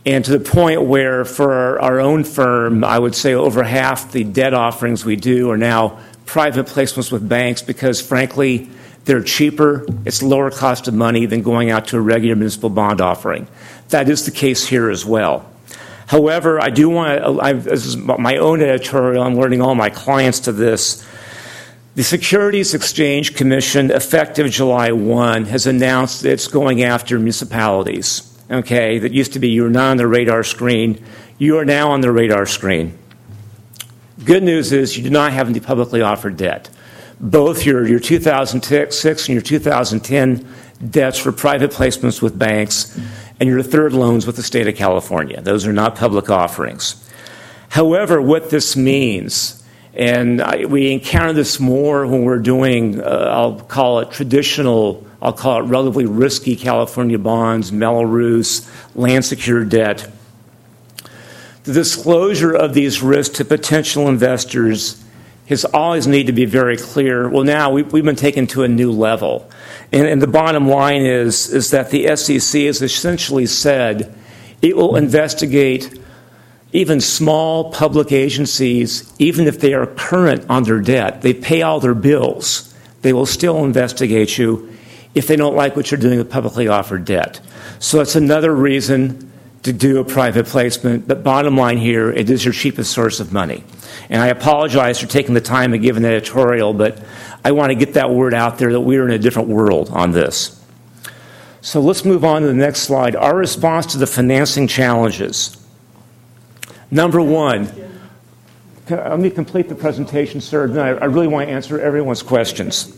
And to the point where for our own firm, I would say over half the debt offerings we do are now private placements with banks because, frankly, they're cheaper, it's lower cost of money than going out to a regular municipal bond offering. That is the case here as well. However, I do want to, this is my own editorial, I'm learning all my clients to this. The Securities Exchange Commission, effective July 1, has announced that it's going after municipalities. Okay, that used to be you were not on the radar screen. You are now on the radar screen. Good news is you do not have any publicly offered debt. Both your 2006 and your 2010 debts were private placements with banks, and your third loans with the state of California. Those are not public offerings. However, what this means, and we encounter this more when we're doing, I'll call it relatively risky California bonds, Melrose, land secured debt. The disclosure of these risks to potential investors has always needed to be very clear. Well, now we've been taken to a new level. And the bottom line is that the SEC has essentially said it will investigate even small public agencies, even if they are current on their debt. They pay all their bills. They will still investigate you if they don't like what you're doing with publicly offered debt. So that's another reason to do a private placement. But bottom line here, it is your cheapest source of money. And I apologize for taking the time to give an editorial, but I want to get that word out there that we're in a different world on this. So let's move on to the next slide. Our response to the financing challenges. Number one, let me complete the presentation, sir. Then I really want to answer everyone's questions.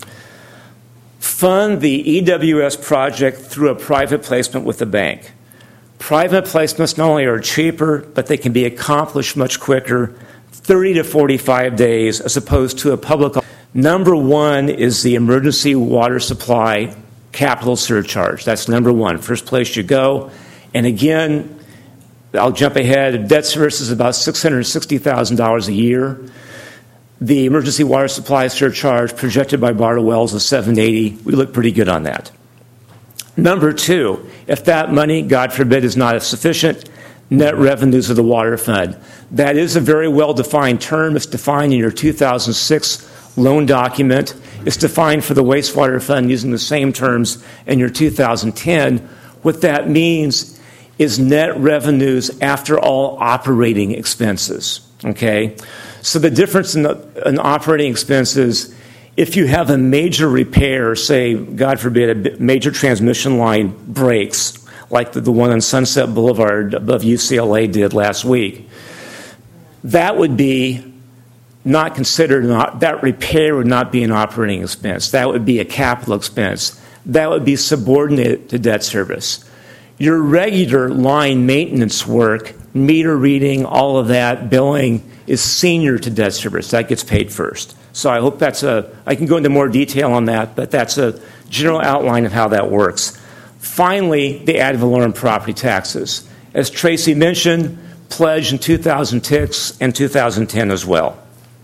Fund the EWS project through a private placement with the bank. Private placements not only are cheaper, but they can be accomplished much quicker, 30 to 45 days, as opposed to a public. Number one is the emergency water supply capital surcharge. That's number one, first place you go. And again, I'll jump ahead. Debt service is about $660,000 a year. The emergency water supply surcharge projected by Barter Wells is $780. We look pretty good on that. Number two, if that money, God forbid, is not sufficient, net revenues of the water fund. That is a very well-defined term. It's defined in your 2006 loan document. It's defined for the wastewater fund using the same terms in your 2010. What that means is net revenues after all operating expenses. Okay? So the difference in operating expenses, if you have a major repair, say, God forbid, a major transmission line breaks, like the one on Sunset Boulevard above UCLA did last week, that would be not considered, that repair would not be an operating expense. That would be a capital expense. That would be subordinated to debt service. Your regular line maintenance work, meter reading, all of that, billing, is senior to debt service. That gets paid first. So I hope I can go into more detail on that, but that's a general outline of how that works. Finally, the ad valorem property taxes. As Tracy mentioned, pledged in 2006 and 2010 as well.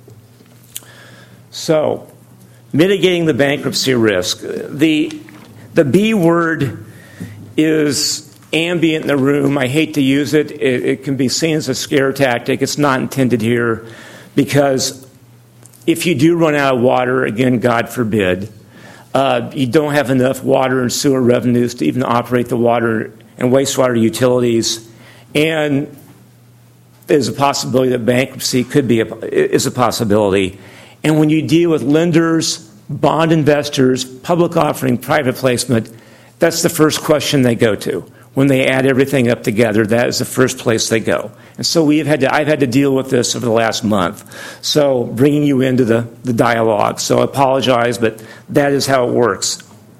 So, mitigating the bankruptcy risk. The B word is ambient in the room. I hate to use it. It can be seen as a scare tactic. It's not intended here because if you do run out of water, again, God forbid, you don't have enough water and sewer revenues to even operate the water and wastewater utilities, and there's a possibility that bankruptcy is a possibility. And when you deal with lenders, bond investors, public offering, private placement, that's the first question they go to. When they add everything up together, that is the first place they go. And so I've had to deal with this over the last month. So bringing you into the dialogue. So I apologize, but that is how it works.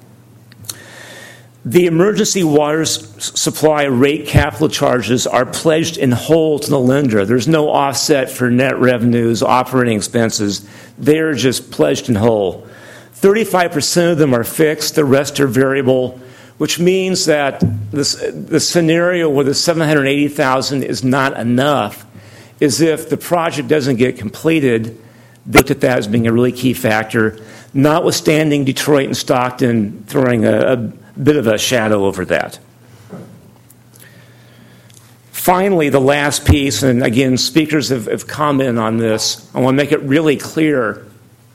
The emergency water supply rate capital charges are pledged in whole to the lender. There's no offset for net revenues, operating expenses. They're just pledged in whole. 35% of them are fixed. The rest are variable, which means that the scenario where the $780,000 is not enough is if the project doesn't get completed. They looked at that as being a really key factor, notwithstanding Detroit and Stockton throwing a bit of a shadow over that. Finally, the last piece, and again, speakers have commented on this. I want to make it really clear.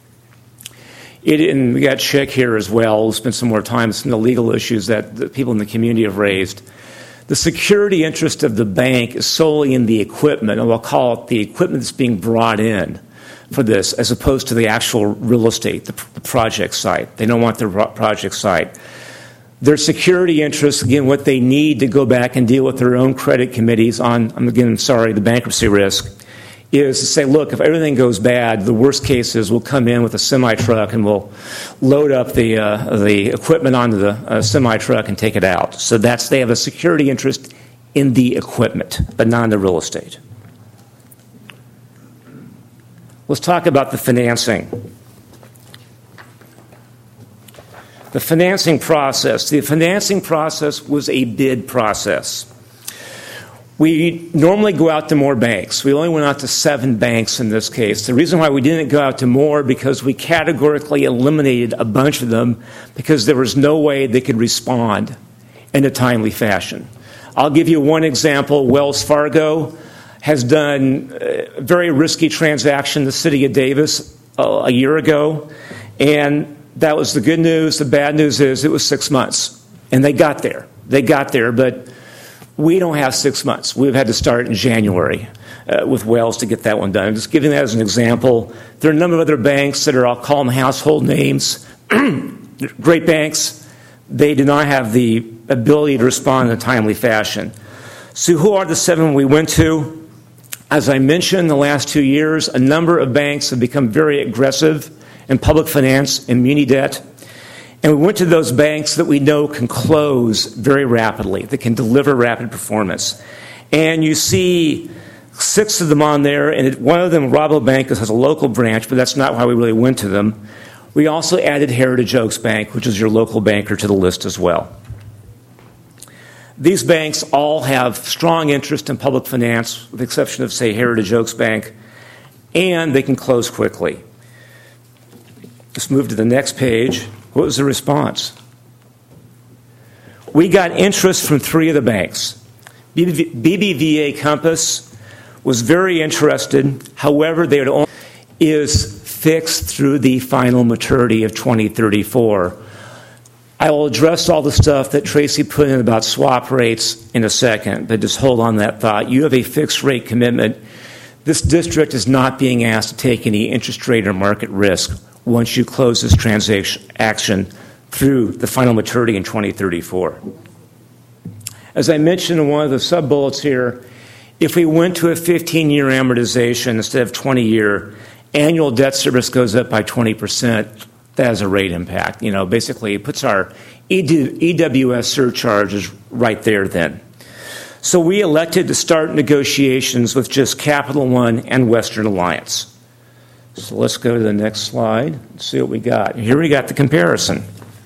And we got Chick here as well. We'll spend some more time on some of the legal issues that the people in the community have raised. The security interest of the bank is solely in the equipment, and we'll call it the equipment that's being brought in for this, as opposed to the actual real estate, the project site. They don't want the project site. Their security interests, again, what they need to go back and deal with their own credit committees on, the bankruptcy risk, is to say, look, if everything goes bad, the worst case is we'll come in with a semi-truck and we'll load up the equipment onto the semi-truck and take it out. So they have a security interest in the equipment, but not in the real estate. Let's talk about the financing. The financing process. The financing process was a bid process. We normally go out to more banks. We only went out to 7 banks in this case. The reason why we didn't go out to more because we categorically eliminated a bunch of them because there was no way they could respond in a timely fashion. I'll give you one example. Wells Fargo has done a very risky transaction in the city of Davis a year ago, and that was the good news. The bad news is it was 6 months, and they got there. But we don't have 6 months. We've had to start in January with Wells to get that one done. I'm just giving that as an example. There are a number of other banks that I'll call them household names, great banks. They do not have the ability to respond in a timely fashion. So who are the 7 we went to? As I mentioned, in the last 2 years, a number of banks have become very aggressive in public finance and muni debt. And we went to those banks that we know can close very rapidly, that can deliver rapid performance. And you see 6 of them on there, and one of them, Rabobank, has a local branch, but that's not why we really went to them. We also added Heritage Oaks Bank, which is your local banker, to the list as well. These banks all have strong interest in public finance, with the exception of, say, Heritage Oaks Bank, and they can close quickly. Let's move to the next page. What was the response? We got interest from 3 of the banks. BBVA Compass was very interested. However, they would only is fixed through the final maturity of 2034. I will address all the stuff that Tracy put in about swap rates in a second, but just hold on that thought. You have a fixed rate commitment. This district is not being asked to take any interest rate or market risk once you close this transaction through the final maturity in 2034. As I mentioned in one of the sub-bullets here, if we went to a 15-year amortization instead of 20-year, annual debt service goes up by 20%. That has a rate impact. Basically it puts our EWS surcharges right there then. So we elected to start negotiations with just Capital One and Western Alliance. So let's go to the next slide and see what we got. Here we got the comparison.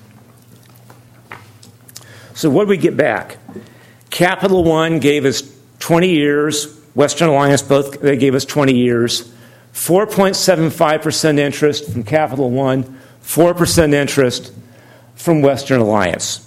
So what did we get back? Capital One gave us 20 years. Western Alliance, they gave us 20 years. 4.75% interest from Capital One, 4% interest from Western Alliance.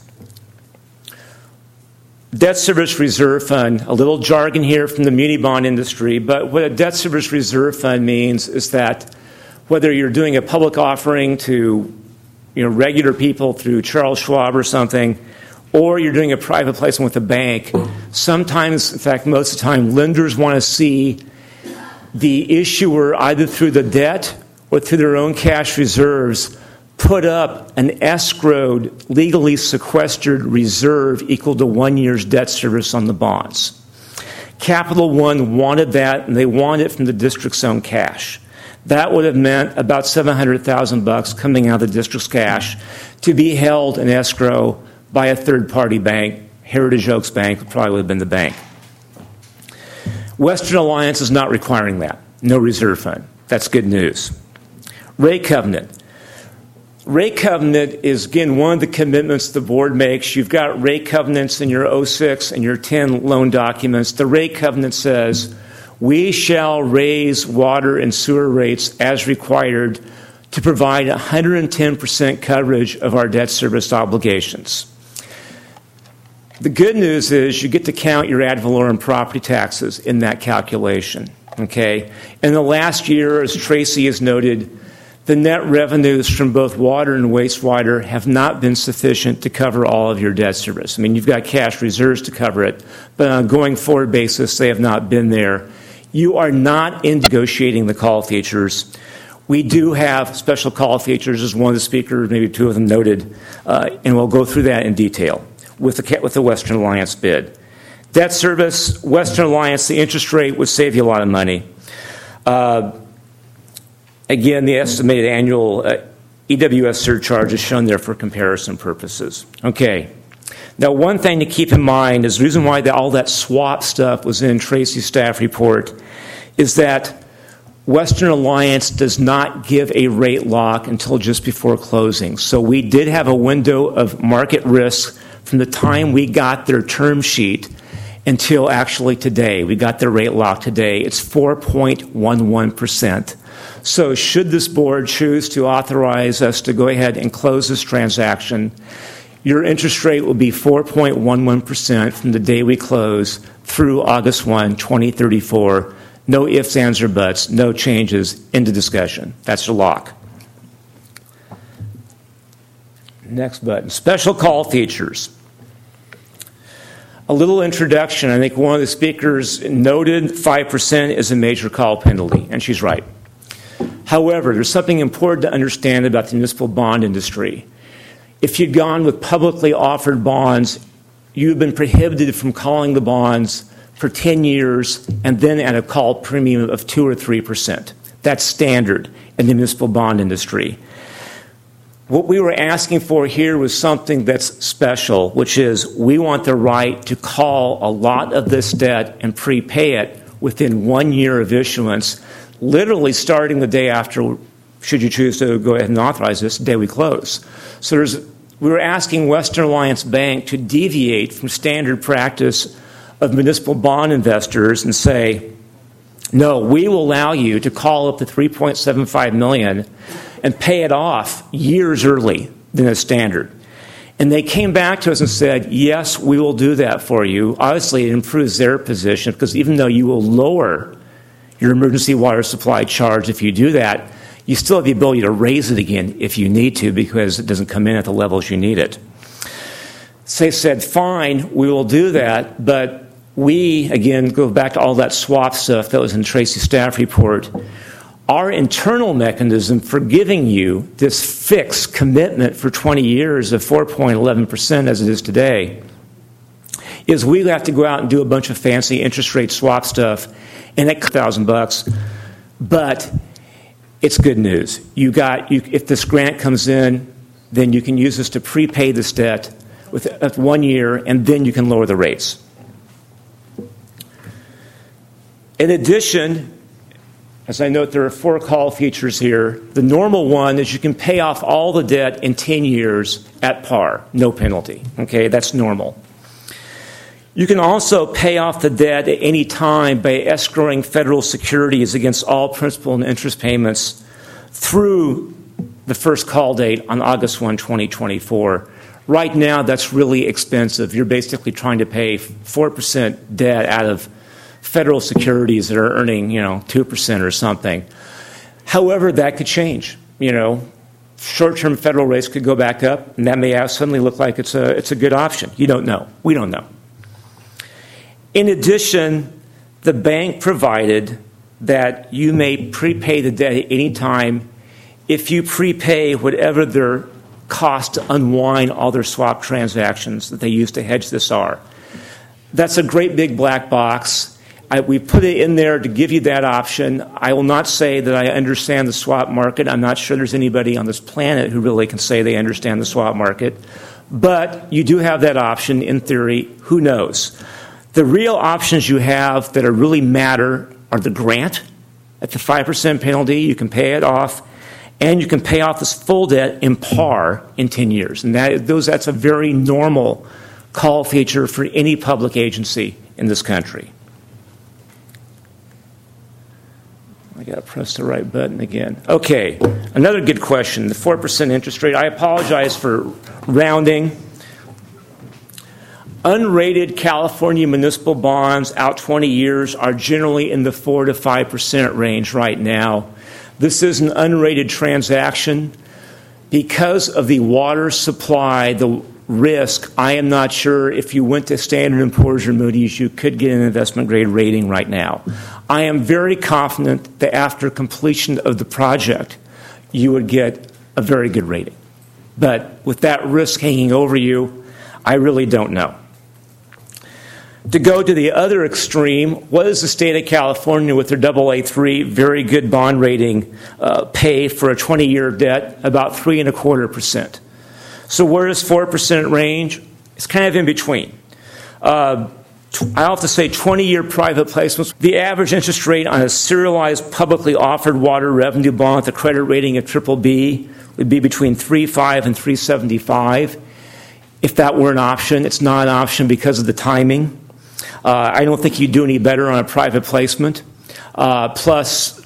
Debt Service Reserve Fund, a little jargon here from the muni bond industry, but what a debt service reserve fund means is that whether you're doing a public offering to regular people through Charles Schwab or something, or you're doing a private placement with a bank, sometimes, in fact, most of the time, lenders want to see the issuer, either through the debt or through their own cash reserves, put up an escrowed, legally sequestered reserve equal to 1 year's debt service on the bonds. Capital One wanted that, and they wanted it from the district's own cash. That would have meant about $700,000 coming out of the district's cash to be held in escrow by a third-party bank. Heritage Oaks Bank probably would have been the bank. Western Alliance is not requiring that. No reserve fund. That's good news. Rate covenant. Rate covenant is, again, one of the commitments the board makes. You've got rate covenants in your 06 and your 10 loan documents. The rate covenant says, we shall raise water and sewer rates as required to provide 110% coverage of our debt service obligations. The good news is you get to count your ad valorem property taxes in that calculation. Okay? In the last year, as Tracy has noted, the net revenues from both water and wastewater have not been sufficient to cover all of your debt service. I mean, you've got cash reserves to cover it, but on a going forward basis, they have not been there. You are not in negotiating the call features. We do have special call features, as one of the speakers, maybe two of them noted, and we'll go through that in detail with the Western Alliance bid. Debt service, Western Alliance, the interest rate would save you a lot of money. Again, the estimated annual EWS surcharge is shown there for comparison purposes. Okay. Now, one thing to keep in mind is the reason why all that swap stuff was in Tracy's staff report is that Western Alliance does not give a rate lock until just before closing. So we did have a window of market risk from the time we got their term sheet until actually today. We got their rate lock today. It's 4.11%. So should this board choose to authorize us to go ahead and close this transaction, your interest rate will be 4.11% from the day we close through August 1, 2034. No ifs, ands, or buts, no changes, into discussion. That's your lock. Next button, special call features. A little introduction. I think one of the speakers noted 5% is a major call penalty, and she's right. However, there's something important to understand about the municipal bond industry. If you'd gone with publicly offered bonds, you've been prohibited from calling the bonds for 10 years and then at a call premium of 2 or 3%. That's standard in the municipal bond industry. What we were asking for here was something that's special, which is we want the right to call a lot of this debt and prepay it within 1 year of issuance, literally starting the day after, should you choose to go ahead and authorize this, the day we close. So we were asking Western Alliance Bank to deviate from standard practice of municipal bond investors and say, no, we will allow you to call up to $3.75 million and pay it off years early than a standard. And they came back to us and said, yes, we will do that for you. Obviously, it improves their position because even though you will lower your emergency water supply charge if you do that, you still have the ability to raise it again if you need to because it doesn't come in at the levels you need it. So they said, fine, we will do that, but we, again, go back to all that swap stuff that was in Tracy's staff report. Our internal mechanism for giving you this fixed commitment for 20 years of 4.11% as it is today is we have to go out and do a bunch of fancy interest rate swap stuff, and it costs $1,000, but it's good news. If this grant comes in, then you can use this to prepay this debt with 1 year, and then you can lower the rates. In addition, as I note, there are 4 call features here. The normal one is you can pay off all the debt in 10 years at par, no penalty. Okay, that's normal. You can also pay off the debt at any time by escrowing federal securities against all principal and interest payments through the first call date on August 1, 2024. Right now, that's really expensive. You're basically trying to pay 4% debt out of federal securities that are earning, 2% or something. However, that could change. Short-term federal rates could go back up, and that may suddenly look like it's a good option. You don't know. We don't know. In addition, the bank provided that you may prepay the debt at any time if you prepay whatever their cost to unwind all their swap transactions that they use to hedge this are. That's a great big black box. We put it in there to give you that option. I will not say that I understand the swap market. I'm not sure there's anybody on this planet who really can say they understand the swap market. But you do have that option in theory. Who knows? The real options you have that really matter are the grant at the 5% penalty. You can pay it off. And you can pay off this full debt in par in 10 years. And that's a very normal call feature for any public agency in this country. I got to press the right button again. Okay, another good question, the 4% interest rate. I apologize for rounding. Unrated California municipal bonds out 20 years are generally in the 4 to 5% range right now. This is an unrated transaction. Because of the water supply, the risk, I am not sure if you went to Standard & Poor's or Moody's, you could get an investment grade rating right now. I am very confident that after completion of the project, you would get a very good rating. But with that risk hanging over you, I really don't know. To go to the other extreme, what does the state of California with their AA3 very good bond rating pay for a 20-year debt? About 3.25%. So where does 4% range? It's kind of in between. I have to say 20-year private placements. The average interest rate on a serialized publicly offered water revenue bond with a credit rating of BBB would be between 3.5 and 3.75. If that were an option, it's not an option because of the timing. I don't think you'd do any better on a private placement. Plus,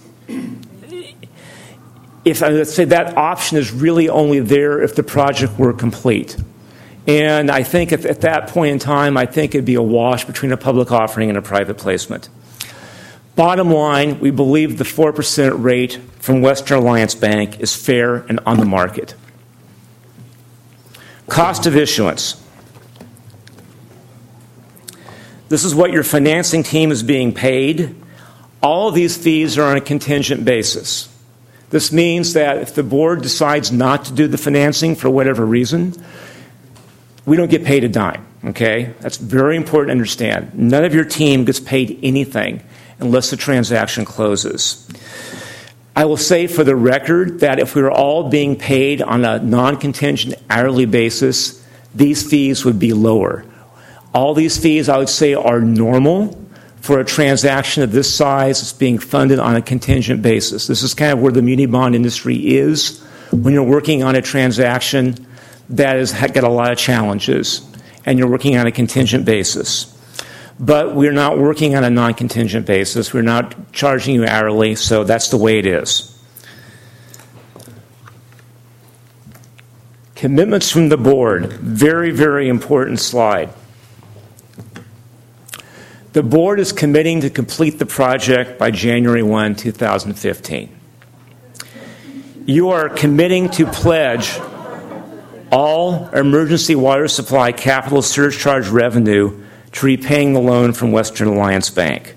if I would say that option is really only there if the project were complete. And I think at that point in time, I think it'd be a wash between a public offering and a private placement. Bottom line, we believe the 4% rate from Western Alliance Bank is fair and on the market. Cost of issuance. This is what your financing team is being paid. All of these fees are on a contingent basis. This means that if the board decides not to do the financing for whatever reason, we don't get paid a dime, okay? That's very important to understand. None of your team gets paid anything unless the transaction closes. I will say for the record that if we were all being paid on a non-contingent hourly basis, these fees would be lower. All these fees, I would say, are normal for a transaction of this size. It's being funded on a contingent basis. This is kind of where the muni bond industry is when you're working on a transaction that has got a lot of challenges and you're working on a contingent basis. But we're not working on a non-contingent basis. We're not charging you hourly, so that's the way it is. Commitments from the board. Very, very important slide. The board is committing to complete the project by January 1, 2015. You are committing to pledge all emergency water supply capital surcharge revenue to repaying the loan from Western Alliance Bank.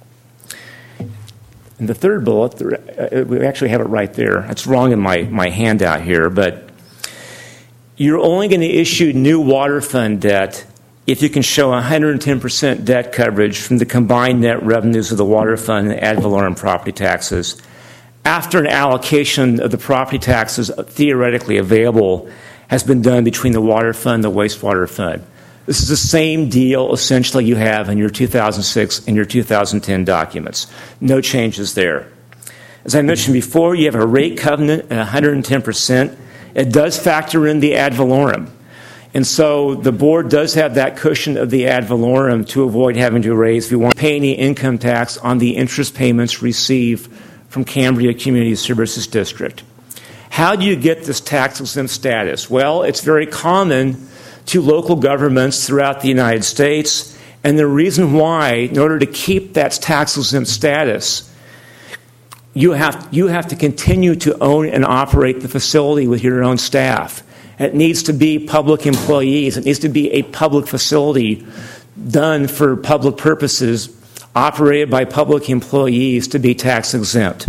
And the third bullet, we actually have it right there. It's wrong in my handout here, but you're only going to issue new water fund debt if you can show 110% debt coverage from the combined net revenues of the water fund and ad valorem property taxes after an allocation of the property taxes theoretically available has been done between the water fund and the wastewater fund. This is the same deal essentially you have in your 2006 and your 2010 documents. No changes there. As I mentioned before, you have a rate covenant at 110%. It does factor in the ad valorem. And so the board does have that cushion of the ad valorem to avoid having to raise, if you want to pay any income tax on the interest payments received from Cambria Community Services District. How do you get this tax-exempt status? Well, it's very common to local governments throughout the United States, and the reason why, in order to keep that tax-exempt status, you have to continue to own and operate the facility with your own staff. It needs to be public employees. It needs to be a public facility done for public purposes, operated by public employees to be tax exempt.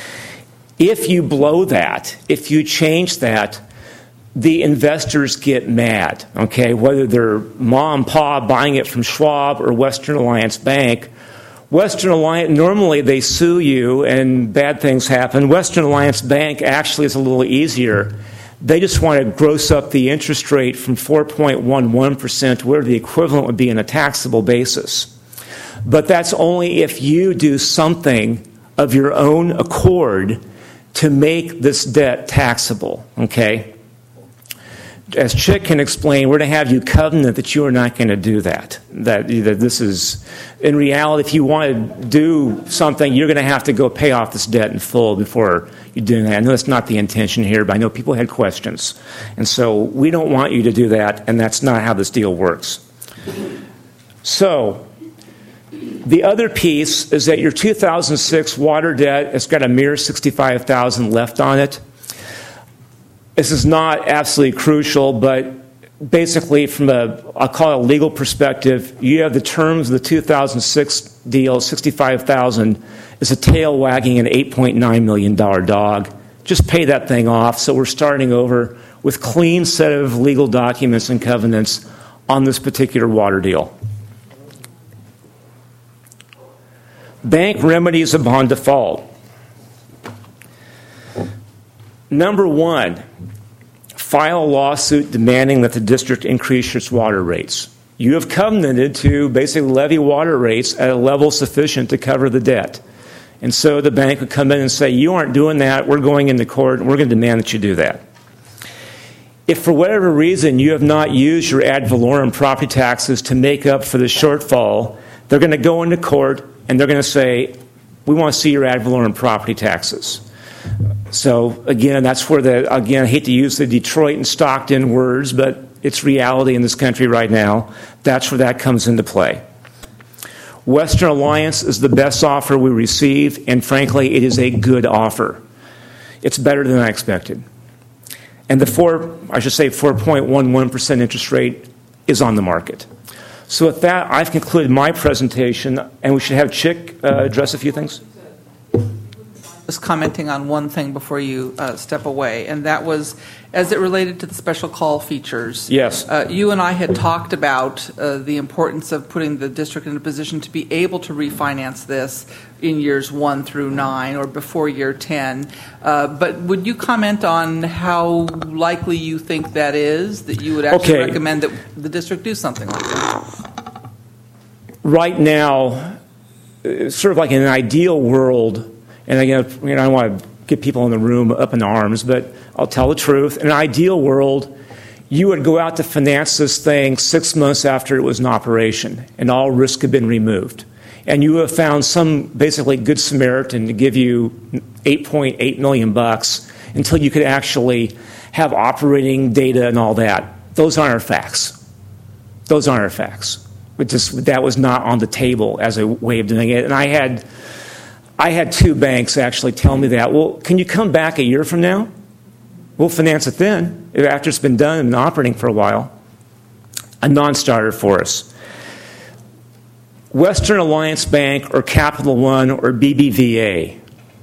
If you blow that, if you change that, the investors get mad, okay? Whether they're mom and pa buying it from Schwab or Western Alliance Bank. Western Alliance, normally they sue you and bad things happen. Western Alliance Bank actually is a little easier. They just want to gross up the interest rate from 4.11% to where the equivalent would be on a taxable basis. But that's only if you do something of your own accord to make this debt taxable, okay? As Chick can explain, we're going to have you covenant that you are not going to do that. That this is, in reality, if you want to do something, you're going to have to go pay off this debt in full before you do that. I know that's not the intention here, but I know people had questions. And so we don't want you to do that, and that's not how this deal works. So, the other piece is that your 2006 water debt has got a mere $65,000 left on it. This is not absolutely crucial, but basically from I'll call it a legal perspective, you have the terms of the 2006 deal, $65,000 is a tail wagging an $8.9 million dog. Just pay that thing off. So we're starting over with clean set of legal documents and covenants on this particular water deal. Bank remedies upon default. Number one, file a lawsuit demanding that the district increase its water rates. You have covenanted to basically levy water rates at a level sufficient to cover the debt. And so the bank would come in and say, you aren't doing that, we're going into court, and we're going to demand that you do that. If for whatever reason you have not used your ad valorem property taxes to make up for the shortfall, they're going to go into court and they're going to say, we want to see your ad valorem property taxes. So again, that's where I hate to use the Detroit and Stockton words, but it's reality in this country right now. That's where that comes into play. Western Alliance is the best offer we receive, and frankly, it is a good offer. It's better than I expected. And the 4.11% interest rate is on the market. So with that, I've concluded my presentation, and we should have Chick address a few things. Just commenting on one thing before you step away, and that was as it related to the special call features. Yes. You and I had talked about the importance of putting the district in a position to be able to refinance this in years 1 through 9 or before year 10. But would you comment on how likely you think that is, that you would actually recommend that the district do something like that? Right now, sort of like in an ideal world, and again, I don't want to get people in the room up in arms, but I'll tell the truth. In an ideal world, you would go out to finance this thing 6 months after it was in operation, and all risk had been removed. And you have found some basically good Samaritan to give you $8.8 million until you could actually have operating data and all that. Those aren't our facts. Those aren't our facts. That was not on the table as a way of doing it. And I had 2 banks actually tell me that. Well, can you come back a year from now? We'll finance it then, after it's been done and operating for a while. A non-starter for us. Western Alliance Bank or Capital One or BBVA,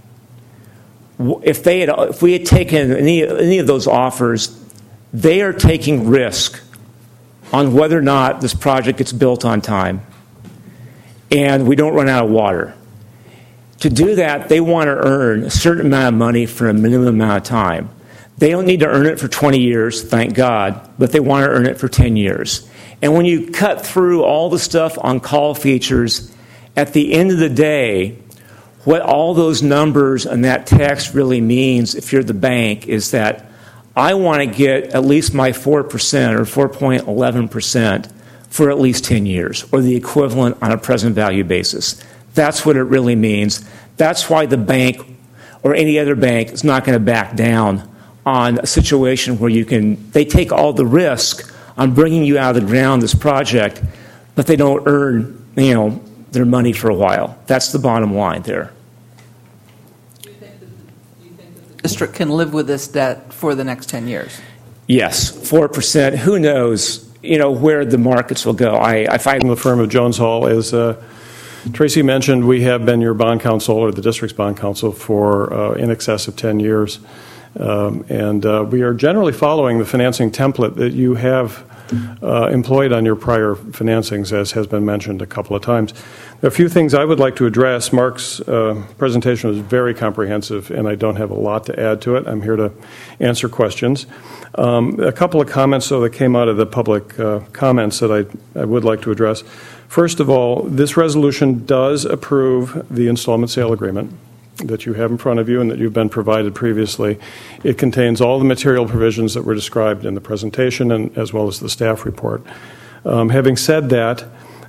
if we had taken any of those offers, they are taking risk on whether or not this project gets built on time and we don't run out of water. To do that, they want to earn a certain amount of money for a minimum amount of time. They don't need to earn it for 20 years, thank God, but they want to earn it for 10 years. And when you cut through all the stuff on call features, at the end of the day, what all those numbers and that text really means, if you're the bank, is that I want to get at least my 4% or 4.11% for at least 10 years, or the equivalent on a present value basis. That's what it really means. That's why the bank or any other bank is not going to back down on a situation where they take all the risk on bringing you out of the ground this project, but they don't earn, their money for a while. That's the bottom line there. Do you think that the district can live with this debt for the next 10 years? Yes, 4%. Who knows, where the markets will go. I find the firm of Jones Hall is. Tracy mentioned we have been your bond counsel, or the district's bond counsel, for in excess of 10 years. And we are generally following the financing template that you have employed on your prior financings, as has been mentioned a couple of times. There are a few things I would like to address. Mark's presentation was very comprehensive, and I don't have a lot to add to it. I'm here to answer questions. A couple of comments, though, that came out of the public comments that I would like to address. First of all, this resolution does approve the installment sale agreement that you have in front of you and that you've been provided previously. It contains all the material provisions that were described in the presentation and as well as the staff report. Having said that,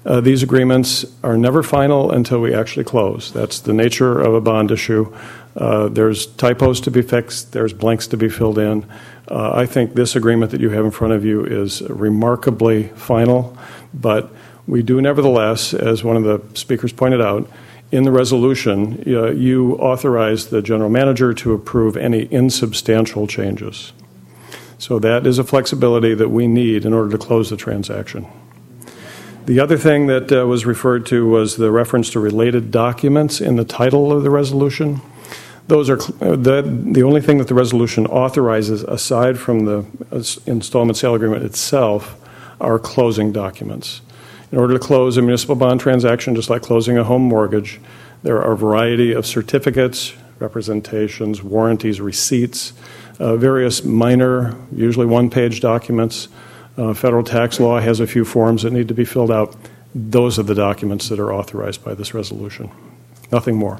These agreements are never final until we actually close. That's the nature of a bond issue. There's typos to be fixed. There's blanks to be filled in. I think this agreement that you have in front of you is remarkably final, but we do nevertheless, as one of the speakers pointed out, in the resolution, you authorize the general manager to approve any insubstantial changes. So that is a flexibility that we need in order to close the transaction. The other thing that was referred to was the reference to related documents in the title of the resolution. Those are the only thing that the resolution authorizes, aside from the installment sale agreement itself, are closing documents. In order to close a municipal bond transaction, just like closing a home mortgage, there are a variety of certificates, representations, warranties, receipts, various minor, usually one-page documents. Federal tax law has a few forms that need to be filled out. Those are the documents that are authorized by this resolution. Nothing more.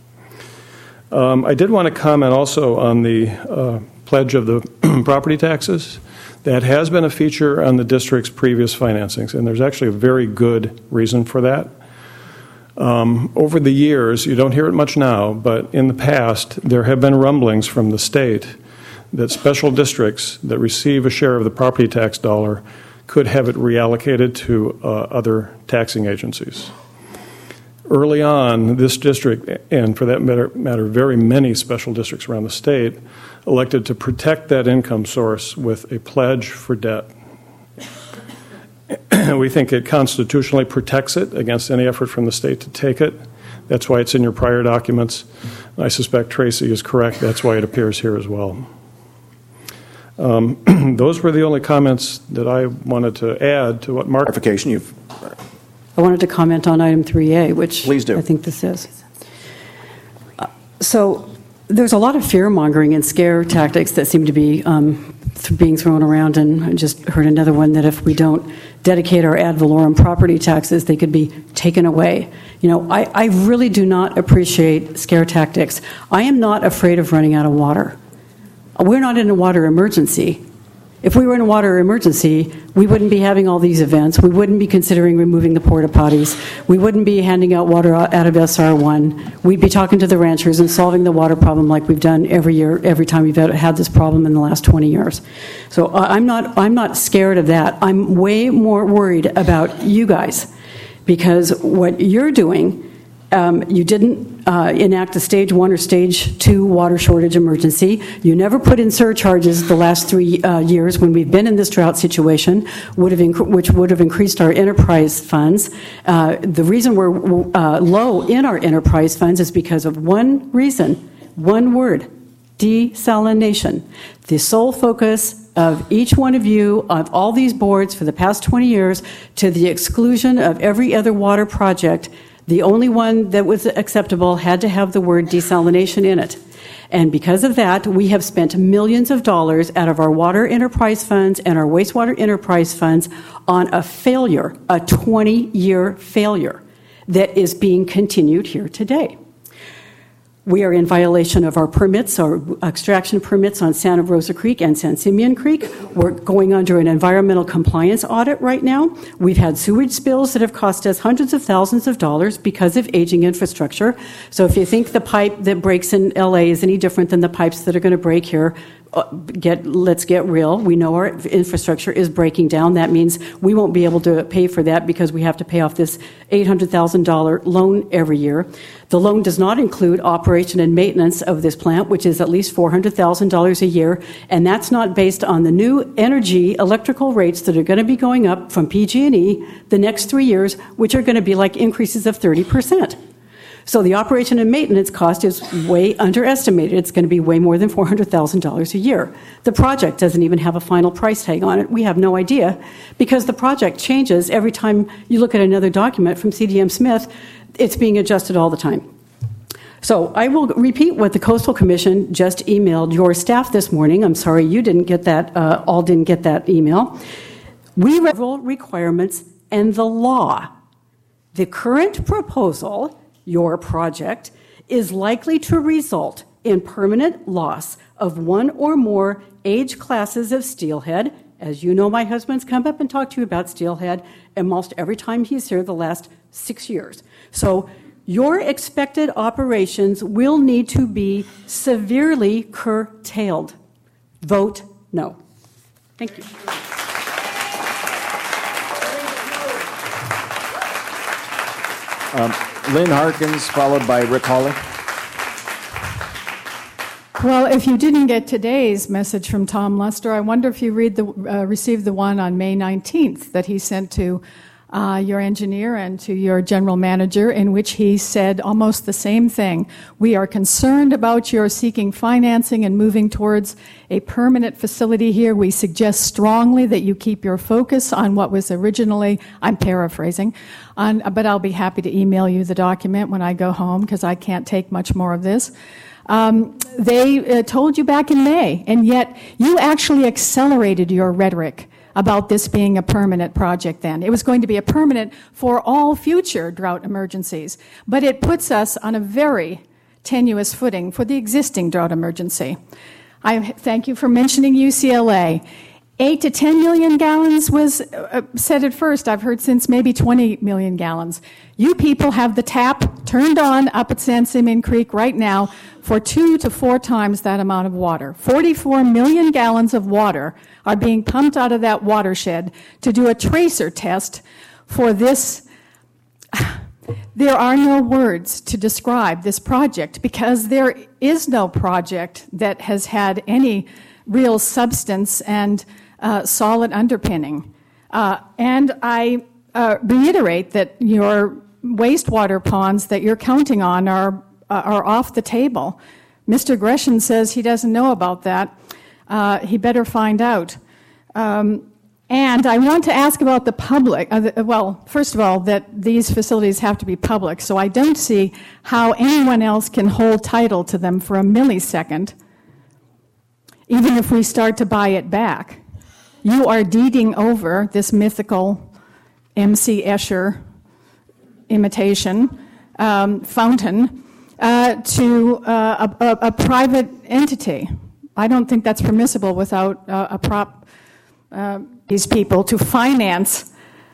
I did want to comment also on the pledge of the property taxes. That has been a feature on the district's previous financings, and there's actually a very good reason for that. Over the years, you don't hear it much now, but in the past, there have been rumblings from the state that special districts that receive a share of the property tax dollar could have it reallocated to other taxing agencies. Early on, this district, and for that matter, very many special districts around the state, elected to protect that income source with a pledge for debt. We think it constitutionally protects it against any effort from the state to take it. That's why it's in your prior documents. I suspect Tracy is correct. That's why it appears here as well. Those were the only comments that I wanted to add to what Mark... I wanted to comment on item 3A, which Please do. I think this is. So there's a lot of fear-mongering and scare tactics that seem to be being thrown around, and I just heard another one that if we don't dedicate our ad valorem property taxes, they could be taken away. You know, I really do not appreciate scare tactics. I am not afraid of running out of water. We're not in a water emergency. If we were in a water emergency, we wouldn't be having all these events. We wouldn't be considering removing the porta potties. We wouldn't be handing out water out of SR1. We'd be talking to the ranchers and solving the water problem like we've done every year, every time we've had this problem in the last 20 years. So I'm not scared of that. I'm way more worried about you guys, because what you're doing, you didn't enact a stage 1 or stage 2 water shortage emergency. You never put in surcharges the last 3 years when we've been in this drought situation, which would have increased our enterprise funds. The reason we're low in our enterprise funds is because of one reason, one word: desalination. The sole focus of each one of you, of all these boards for the past 20 years, to the exclusion of every other water project. The only one that was acceptable had to have the word desalination in it. And because of that, we have spent millions of dollars out of our water enterprise funds and our wastewater enterprise funds on a failure, a 20-year failure that is being continued here today. We are in violation of our permits, our extraction permits on Santa Rosa Creek and San Simeon Creek. We're going under an environmental compliance audit right now. We've had sewage spills that have cost us hundreds of thousands of dollars because of aging infrastructure. So if you think the pipe that breaks in LA is any different than the pipes that are going to break here, let's get real. We know our infrastructure is breaking down. That means we won't be able to pay for that because we have to pay off this $800,000 loan every year. The loan does not include operation and maintenance of this plant, which is at least $400,000 a year, and that's not based on the new energy electrical rates that are going to be going up from PG&E the next 3 years, which are going to be like increases of 30%. So the operation and maintenance cost is way underestimated. It's going to be way more than $400,000 a year. The project doesn't even have a final price tag on it. We have no idea because the project changes every time you look at another document from CDM Smith. It's being adjusted all the time. So I will repeat what the Coastal Commission just emailed your staff this morning. I'm sorry you didn't get that, all didn't get that email. We read several requirements and the law. The current proposal, your project, is likely to result in permanent loss of one or more age classes of steelhead, As you know, my husband's come up and talked to you about Steelhead almost every time he's here the last 6 years. So your expected operations will need to be severely curtailed. Vote no. Thank you. Lynn Harkins, followed by Rick Hawley. Well, if you didn't get today's message from Tom Lester, I wonder if you received the one on May 19th that he sent to your engineer and to your general manager, in which he said almost the same thing. We are concerned about your seeking financing and moving towards a permanent facility here. We suggest strongly that you keep your focus on what was originally, I'm paraphrasing, but I'll be happy to email you the document when I go home because I can't take much more of this. They told you back in May, and yet you actually accelerated your rhetoric about this being a permanent project then. It was going to be a permanent for all future drought emergencies, but it puts us on a very tenuous footing for the existing drought emergency. I thank you for mentioning UCLA. 8 to 10 million gallons was said at first. I've heard since maybe 20 million gallons. You people have the tap turned on up at San Simeon Creek right now for 2 to 4 times that amount of water. 44 million gallons of water are being pumped out of that watershed to do a tracer test for this. There are no words to describe this project because there is no project that has had any real substance and solid underpinning. And I reiterate that your wastewater ponds that you're counting on are off the table. Mr. Gresham says he doesn't know about that. He better find out. And I want to ask about the public. Well, first of all, that these facilities have to be public, so I don't see how anyone else can hold title to them for a millisecond, even if we start to buy it back. You are deeding over this mythical M.C. Escher imitation fountain to a private entity. I don't think that's permissible without these people to finance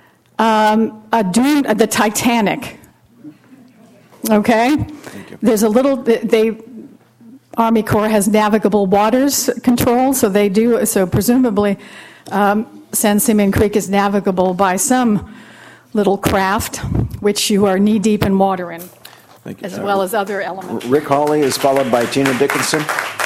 the Titanic. Okay? There's a little. Army Corps has navigable waters control, so they do. So presumably, San Simeon Creek is navigable by some little craft, which you are knee deep in water in, as well as other elements. Rick Hawley is followed by Tina Dickinson.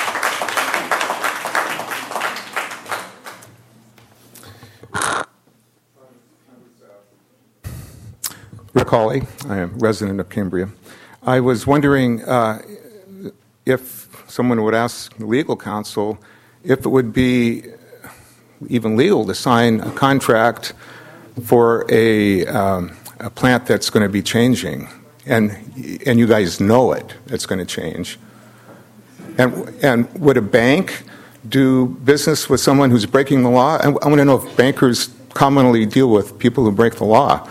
Rick Hawley, I am a resident of Cambria. I was wondering if someone would ask the legal counsel if it would be even legal to sign a contract for a plant that's going to be changing, and you guys know it's going to change. And would a bank do business with someone who's breaking the law? I want to know if bankers commonly deal with people who break the law.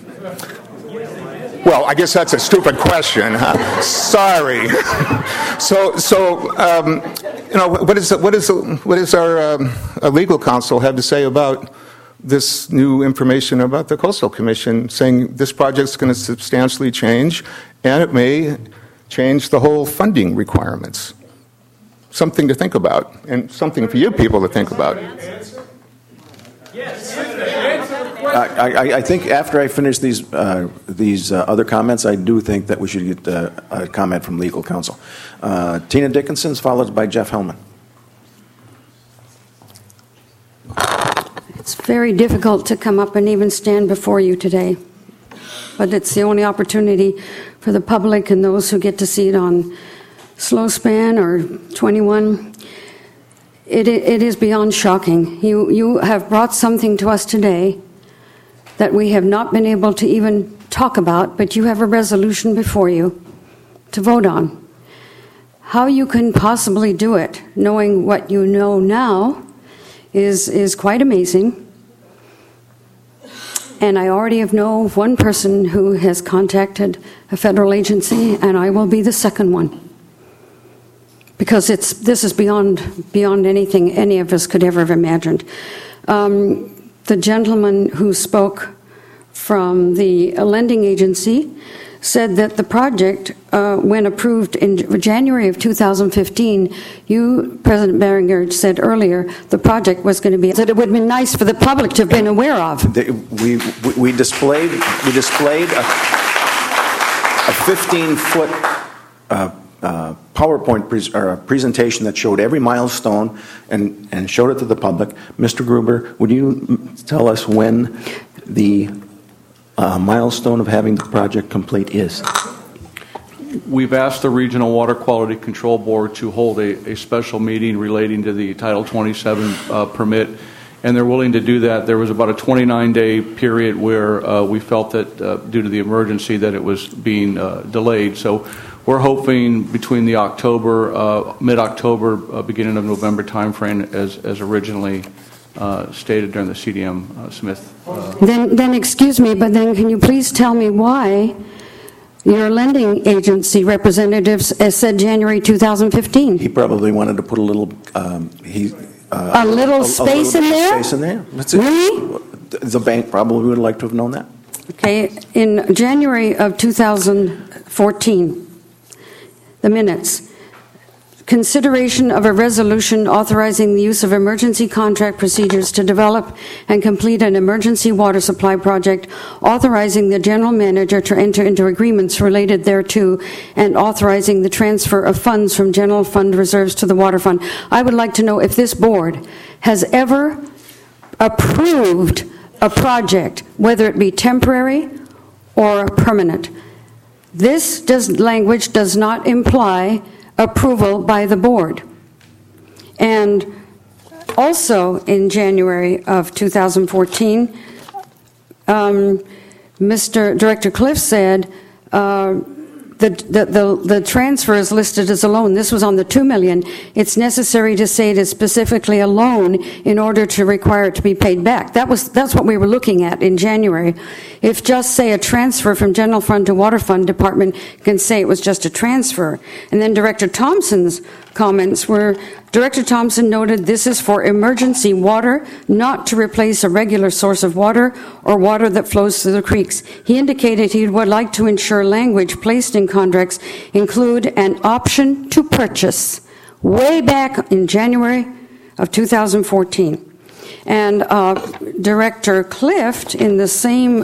Well, I guess that's a stupid question. Huh? Sorry. What does our legal counsel have to say about this new information about the Coastal Commission, saying this project's going to substantially change, and it may change the whole funding requirements? Something to think about, and something for you people to think about. I think after I finish these other comments, I do think that we should get a comment from legal counsel. Tina Dickinson, followed by Jeff Hellman. It's very difficult to come up and even stand before you today, but it's the only opportunity for the public and those who get to see it on Slow Span or 21. It is beyond shocking. You have brought something to us today that we have not been able to even talk about, but you have a resolution before you to vote on. How you can possibly do it, knowing what you know now, is quite amazing. And I already know of one person who has contacted a federal agency, and I will be the second one. Because this is beyond anything any of us could ever have imagined. the gentleman who spoke from the lending agency said that the project, when approved in January of 2015, you, President Berenger, said earlier the project was going to be, that it would have been nice for the public to have been aware of. We displayed a 15-foot PowerPoint presentation that showed every milestone and showed it to the public. Mr. Gruber, would you tell us when the milestone of having the project complete is? We've asked the Regional Water Quality Control Board to hold a special meeting relating to the Title 27 permit, and they're willing to do that. There was about a 29-day period where we felt that due to the emergency that it was being delayed. So we're hoping between the October, mid-October, beginning of November timeframe as originally stated during the CDM Smith. Then excuse me, but then can you please tell me why your lending agency representatives said January 2015? He probably wanted to put a little a little space in there? Space in there. Really? The bank probably would like to have known that. Okay, in January of 2014, the minutes. Consideration of a resolution authorizing the use of emergency contract procedures to develop and complete an emergency water supply project, authorizing the general manager to enter into agreements related thereto, and authorizing the transfer of funds from general fund reserves to the water fund. I would like to know if this board has ever approved a project, whether it be temporary or permanent. This language does not imply approval by the board. And also in January of 2014, Mr. Director Cliff said the transfer is listed as a loan. This was on the $2 million. It's necessary to say it is specifically a loan in order to require it to be paid back. That's what we were looking at in January. If just say a transfer from general fund to water fund department can say it was just a transfer. And then Director Thompson's comments were, Director Thompson noted this is for emergency water, not to replace a regular source of water or water that flows through the creeks. He indicated he would like to ensure language placed in contracts include an option to purchase way back in January of 2014. And Director Clift, in the same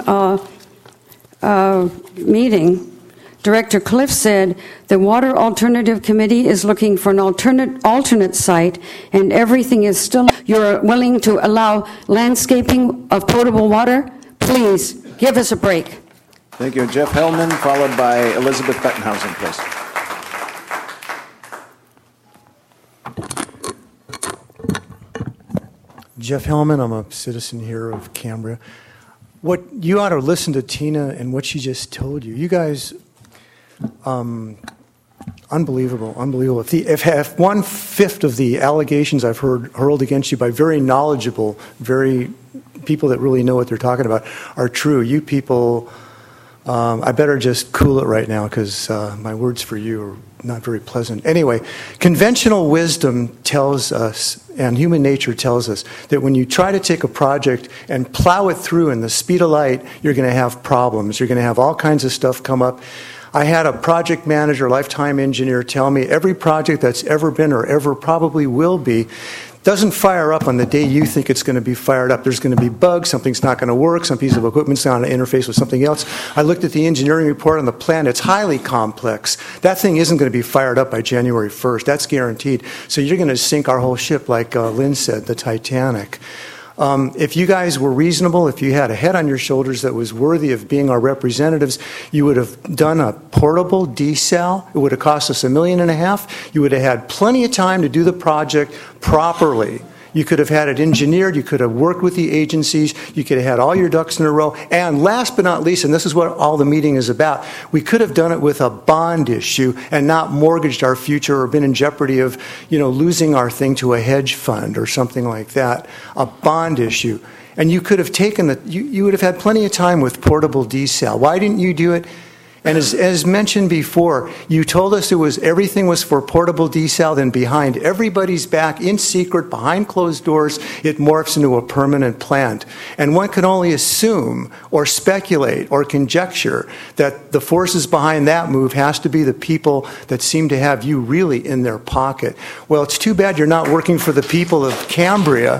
meeting, Director Cliff said the Water Alternative Committee is looking for an alternate site, and everything is still. You're willing to allow landscaping of potable water? Please give us a break. Thank you. Jeff Hellman, followed by Elizabeth Bettenhausen, please. Jeff Hellman, I'm a citizen here of Cambria. What you ought to listen to Tina and what she just told you. You guys, unbelievable. If 1/5 of the allegations I've heard hurled against you by very knowledgeable, very people that really know what they're talking about are true, you people, I better just cool it right now because my words for you are not very pleasant. Anyway, conventional wisdom tells us, and human nature tells us, that when you try to take a project and plow it through in the speed of light, you're going to have problems. You're going to have all kinds of stuff come up. I had a project manager, lifetime engineer, tell me every project that's ever been or ever probably will be doesn't fire up on the day you think it's going to be fired up. There's going to be bugs, something's not going to work, some piece of equipment's not going to interface with something else. I looked at the engineering report on the plan, it's highly complex. That thing isn't going to be fired up by January 1st, that's guaranteed. So you're going to sink our whole ship, like Lynn said, the Titanic. If you guys were reasonable, if you had a head on your shoulders that was worthy of being our representatives, you would have done a portable desal. It would have cost us $1.5 million. You would have had plenty of time to do the project properly. You could have had it engineered. You could have worked with the agencies. You could have had all your ducks in a row. And last but not least, and this is what all the meeting is about, we could have done it with a bond issue and not mortgaged our future or been in jeopardy of, losing our thing to a hedge fund or something like that. A bond issue. And you could have taken you would have had plenty of time with portable desal. Why didn't you do it? And as mentioned before, you told us everything was for portable desal, then behind everybody's back, in secret, behind closed doors, it morphs into a permanent plant. And one can only assume or speculate or conjecture that the forces behind that move has to be the people that seem to have you really in their pocket. Well, it's too bad you're not working for the people of Cambria.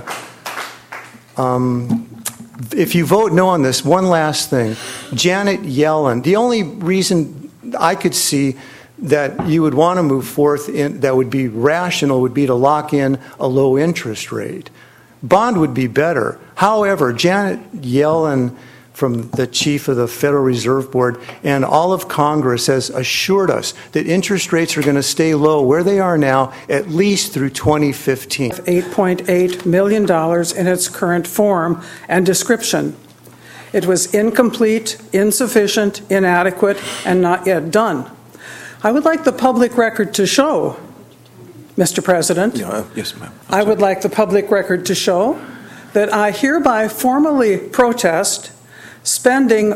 If you vote no on this, one last thing. Janet Yellen, the only reason I could see that you would want to move forth that would be rational would be to lock in a low interest rate. Bond would be better. However, Janet Yellen, from the chief of the Federal Reserve Board, and all of Congress has assured us that interest rates are going to stay low where they are now, at least through 2015. $8.8 million in its current form and description. It was incomplete, insufficient, inadequate, and not yet done. I would like the public record to show, Mr. President. Yes, ma'am. I would like the public record to show that I hereby formally protest spending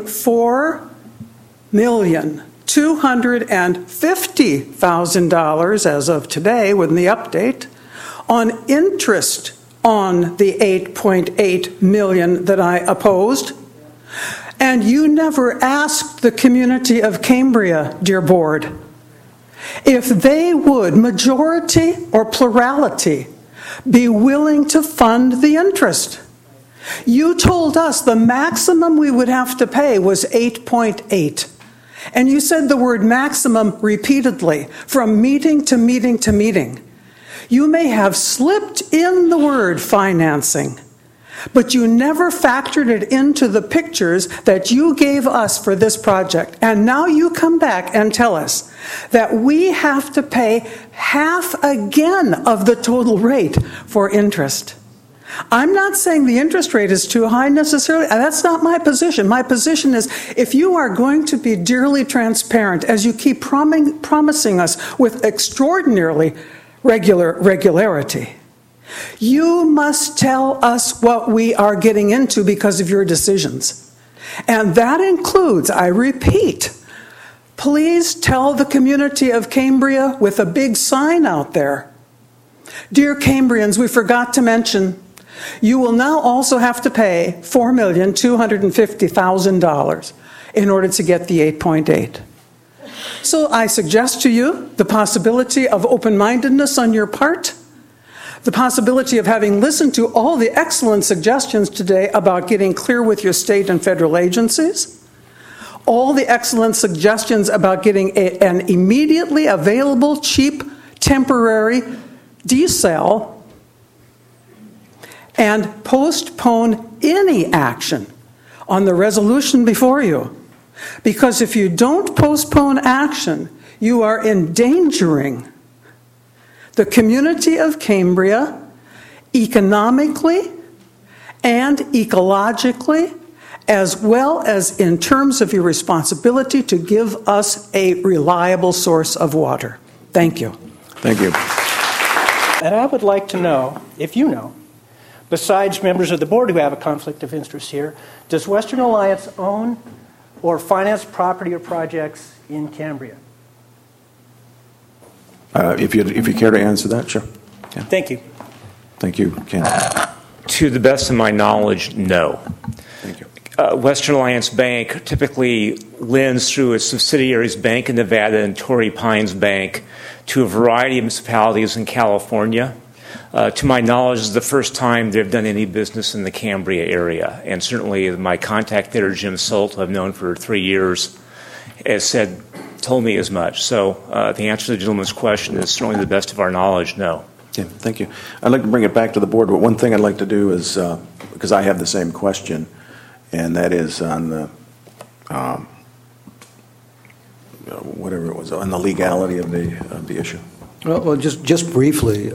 $4,250,000 as of today, with the update, on interest on the $8.8 million that I opposed. And you never asked the community of Cambria, dear board, if they would, majority or plurality, be willing to fund the interest. You told us the maximum we would have to pay was 8.8. And you said the word maximum repeatedly, from meeting to meeting to meeting. You may have slipped in the word financing, but you never factored it into the pictures that you gave us for this project. And now you come back and tell us that we have to pay half again of the total rate for interest. I'm not saying the interest rate is too high necessarily. That's not my position. My position is, if you are going to be dearly transparent, as you keep promising us with extraordinarily regularity, you must tell us what we are getting into because of your decisions. And that includes, I repeat, please tell the community of Cambria with a big sign out there, dear Cambrians, we forgot to mention, you will now also have to pay $4,250,000 in order to get the 8.8. So I suggest to you the possibility of open-mindedness on your part, the possibility of having listened to all the excellent suggestions today about getting clear with your state and federal agencies, all the excellent suggestions about getting an immediately available, cheap, temporary desal, and postpone any action on the resolution before you. Because if you don't postpone action, you are endangering the community of Cambria economically and ecologically, as well as in terms of your responsibility to give us a reliable source of water. Thank you. Thank you. And I would like to know, if you know, besides members of the board who have a conflict of interest here, does Western Alliance own or finance property or projects in Cambria? If you care to answer that, sure. Yeah. Thank you. Thank you, Ken. To the best of my knowledge, no. Thank you. Western Alliance Bank typically lends through its subsidiaries Bank of Nevada and Torrey Pines Bank to a variety of municipalities in California. To my knowledge, this is the first time they've done any business in the Cambria area. And certainly my contact there, Jim Solt, who I've known for 3 years, has told me as much. So the answer to the gentleman's question is certainly to the best of our knowledge, no. Yeah, thank you. I'd like to bring it back to the board, but one thing I'd like to do is, because I have the same question, and that is on the, whatever it was, on the legality of the issue. Well, just briefly,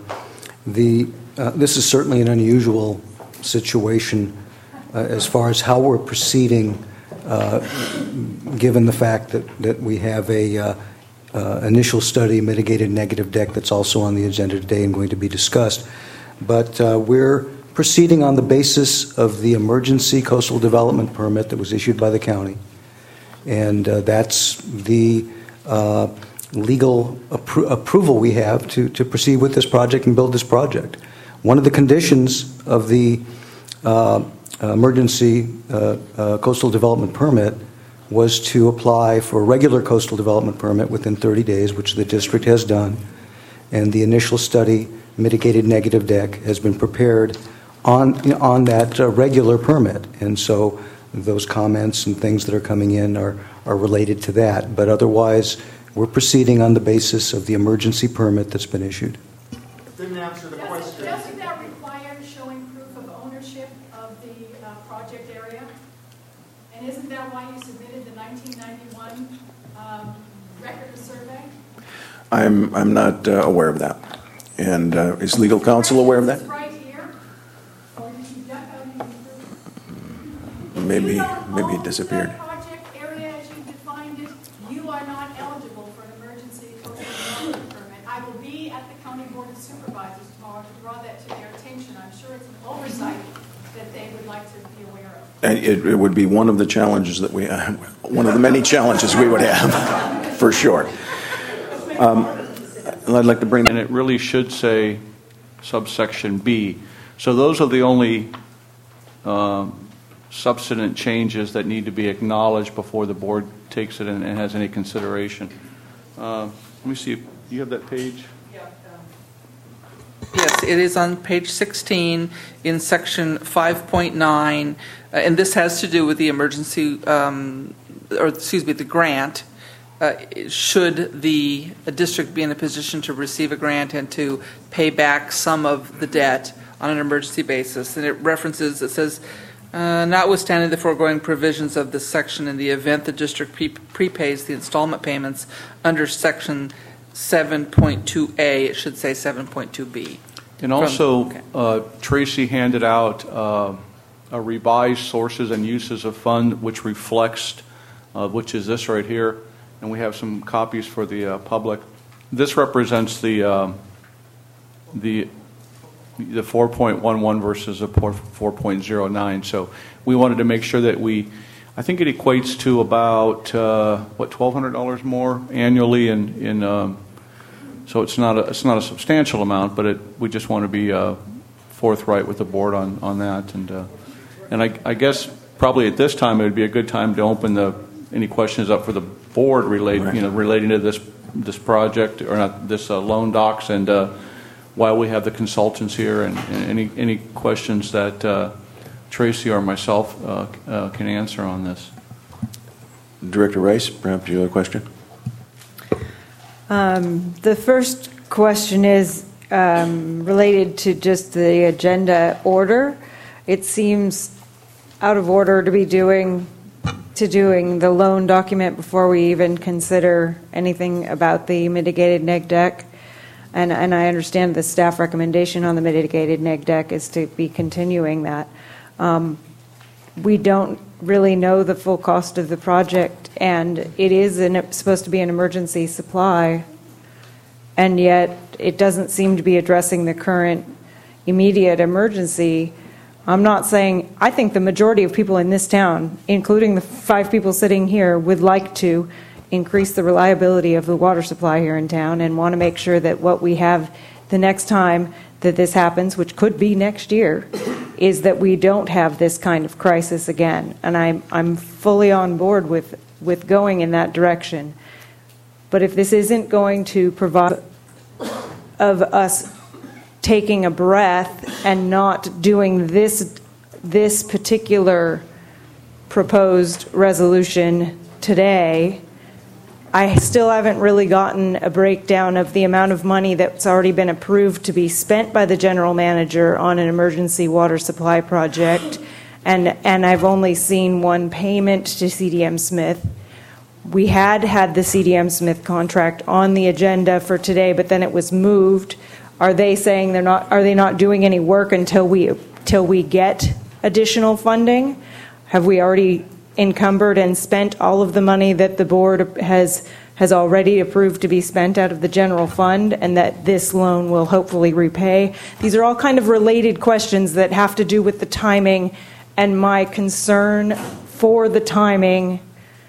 this is certainly an unusual situation as far as how we're proceeding, given the fact that we have a initial study, mitigated negative deck, that's also on the agenda today and going to be discussed. But we're proceeding on the basis of the emergency coastal development permit that was issued by the county. And that's the legal approval we have to proceed with this project and build this project. One of the conditions of the emergency coastal development permit was to apply for a regular coastal development permit within 30 days, which the district has done. And the initial study, mitigated negative deck, has been prepared on that regular permit. And so those comments and things that are coming in are related to that. But otherwise, we're proceeding on the basis of the emergency permit that's been issued. Didn't answer the question. Doesn't that require showing proof of ownership of the project area? And isn't that why you submitted the 1991 record of survey? I'm not aware of that. And is legal counsel aware of that? Right here? Or did you duck out and Maybe it disappeared. The project area as you defined it, you are not eligible for an emergency coastal development permit. I will be at the County Board of Supervisors tomorrow to draw that to their attention. I'm sure it's an oversight that they would like to be aware of. And it would be one of the challenges that we have, one of the many challenges we would have, for sure. I'd like to bring. And it really should say subsection B. So those are the only substantive changes that need to be acknowledged before the board takes it and has any consideration. Let me see if you have that page. Yes, it is on page 16 in section 5.9, and this has to do with the emergency, the grant. Should the district be in a position to receive a grant and to pay back some of the debt on an emergency basis? And it says, notwithstanding the foregoing provisions of this section, in the event the district prepays the installment payments under section 7.2A, it should say 7.2B. And also, Tracy handed out a revised sources and uses of fund, which reflects, which is this right here. And we have some copies for the public. This represents the 4.11 versus a 4.09. So we wanted to make sure that I think it equates to about $1,200 more annually, so it's not a substantial amount, but we just want to be forthright with the board on that. And I guess probably at this time it would be a good time to open any questions up for the board relating to this project, or not this loan docs, and while we have the consultants here, and any questions that Tracy or myself can answer on this. Director Rice, perhaps you have a question? The first question is related to just the agenda order. It seems out of order to be doing the loan document before we even consider anything about the mitigated neg deck. And I understand the staff recommendation on the mitigated neg deck is to be continuing that. We don't really know the full cost of the project, and it is supposed to be an emergency supply, and yet it doesn't seem to be addressing the current immediate emergency. I'm not saying, I think the majority of people in this town, including the 5 people sitting here, would like to increase the reliability of the water supply here in town and want to make sure that what we have the next time that this happens, which could be next year, is that we don't have this kind of crisis again. And I'm fully on board with going in that direction. But if this isn't going to provide of us taking a breath and not doing this particular proposed resolution today, I still haven't really gotten a breakdown of the amount of money that's already been approved to be spent by the general manager on an emergency water supply project, and I've only seen one payment to CDM Smith. We had the CDM Smith contract on the agenda for today, but then it was moved. Are they saying are they not doing any work until we get additional funding? Have we already encumbered and spent all of the money that the board has already approved to be spent out of the general fund, and that this loan will hopefully repay? These are all kind of related questions that have to do with the timing, and my concern for the timing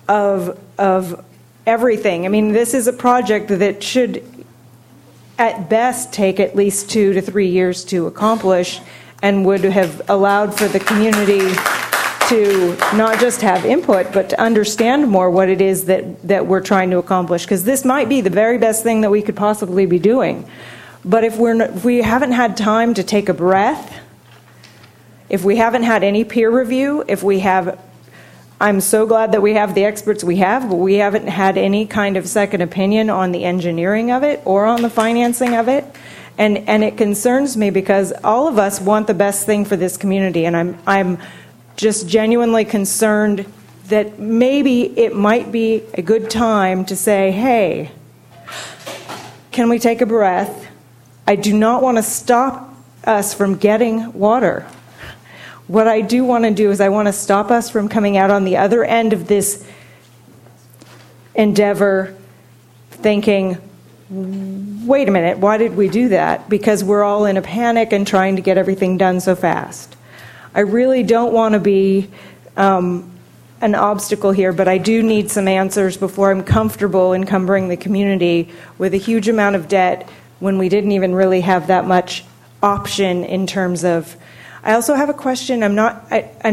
of everything. I mean, this is a project that should, at best, take at least 2 to 3 years to accomplish, and would have allowed for the community to not just have input, but to understand more what it is that we're trying to accomplish. Because this might be the very best thing that we could possibly be doing. But if we haven't had time to take a breath, if we haven't had any peer review, I'm so glad that we have the experts we have, but we haven't had any kind of second opinion on the engineering of it or on the financing of it. And it concerns me because all of us want the best thing for this community, and I'm just genuinely concerned that maybe it might be a good time to say, hey, can we take a breath? I do not want to stop us from getting water. What I do want to do is I want to stop us from coming out on the other end of this endeavor thinking, wait a minute, why did we do that? Because we're all in a panic and trying to get everything done so fast. I really don't want to be an obstacle here, but I do need some answers before I'm comfortable encumbering the community with a huge amount of debt when we didn't even really have that much option in terms of. I also have a question. I'm not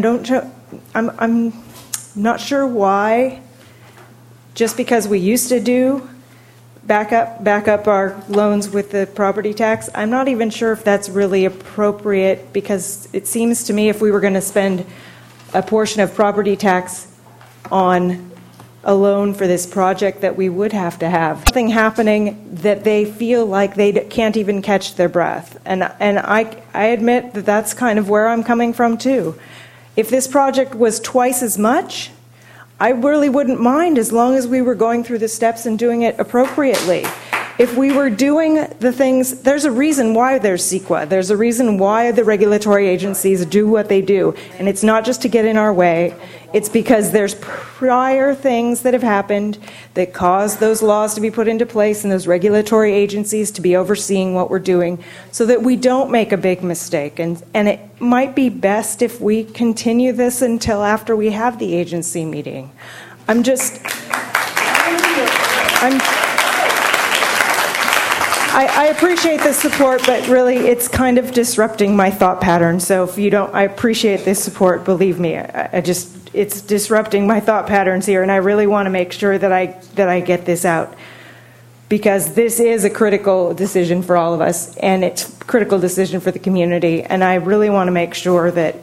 sure why. Just because we used to do back up our loans with the property tax, I'm not even sure if that's really appropriate, because it seems to me if we were going to spend a portion of property tax on a loan for this project, that we would have to have something happening that they feel like they can't even catch their breath. And I admit that that's kind of where I'm coming from too. If this project was twice as much, I really wouldn't mind, as long as we were going through the steps and doing it appropriately. If we were doing the things, there's a reason why there's CEQA. There's a reason why the regulatory agencies do what they do. And it's not just to get in our way. It's because there's prior things that have happened that caused those laws to be put into place and those regulatory agencies to be overseeing what we're doing, so that we don't make a big mistake. And it might be best if we continue this until after we have the agency meeting. I appreciate the support, but really it's kind of disrupting my thought pattern. So if you don't, I appreciate this support, believe me. It's disrupting my thought patterns here, and I really want to make sure that I get this out, because this is a critical decision for all of us, and it's a critical decision for the community, and I really want to make sure that,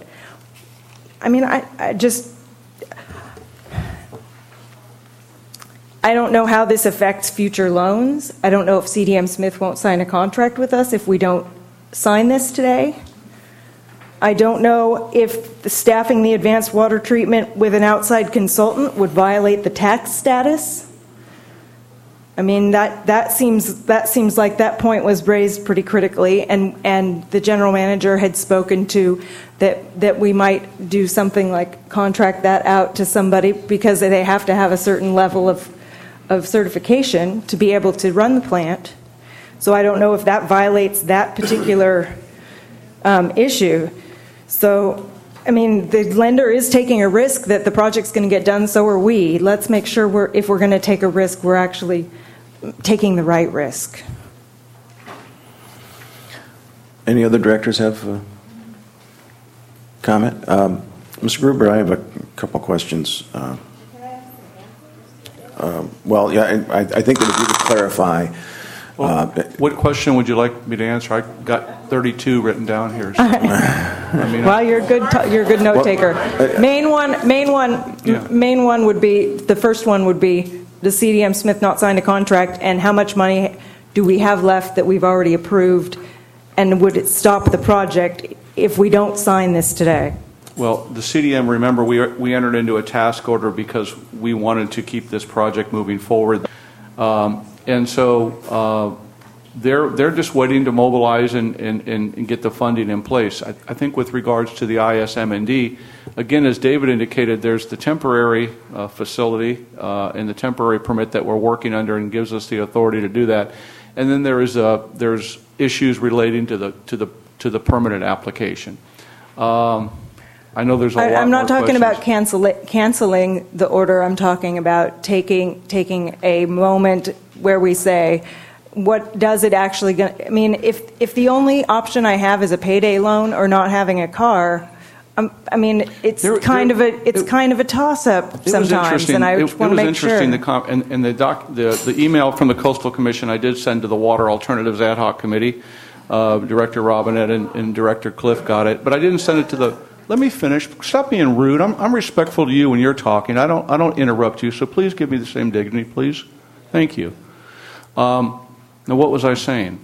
I don't know how this affects future loans. I don't know if CDM Smith won't sign a contract with us if we don't sign this today. I don't know if staffing the advanced water treatment with an outside consultant would violate the tax status. I mean, that seems like that point was raised pretty critically, and the general manager had spoken to that we might do something like contract that out to somebody, because they have to have a certain level of certification to be able to run the plant. So I don't know if that violates that particular issue. So, I mean, the lender is taking a risk that the project's going to get done, so are we. Let's make sure if we're going to take a risk, we're actually taking the right risk. Any other directors have a comment? Mr. Gruber, I have a couple questions. I think that if you could clarify. What question would you like me to answer? I got 32 written down here. So, well, you're a good note taker. Main one would be, the first one would be, does CDM Smith not sign a contract, and how much money do we have left that we've already approved, and would it stop the project if we don't sign this today? Well, the CDM, remember, we entered into a task order because we wanted to keep this project moving forward. And so they're just waiting to mobilize and get the funding in place. I think with regards to the ISM&D, again, as David indicated, there's the temporary facility and the temporary permit that we're working under and gives us the authority to do that. And then there's issues relating to the permanent application. I know there's a lot I'm not more talking questions. about canceling the order. I'm talking about taking a moment where we say, what does it actually going to, I mean, if the only option I have is a payday loan or not having a car, I mean, it's kind of a toss-up sometimes, and I want to make sure. It was interesting, and the email from the Coastal Commission I did send to the Water Alternatives Ad Hoc Committee. Director Robinette and Director Cliff got it, but I didn't send it to the. Let me finish. Stop being rude. I'm respectful to you when you're talking. I don't interrupt you, so please give me the same dignity, please. Thank you. Now, what was I saying?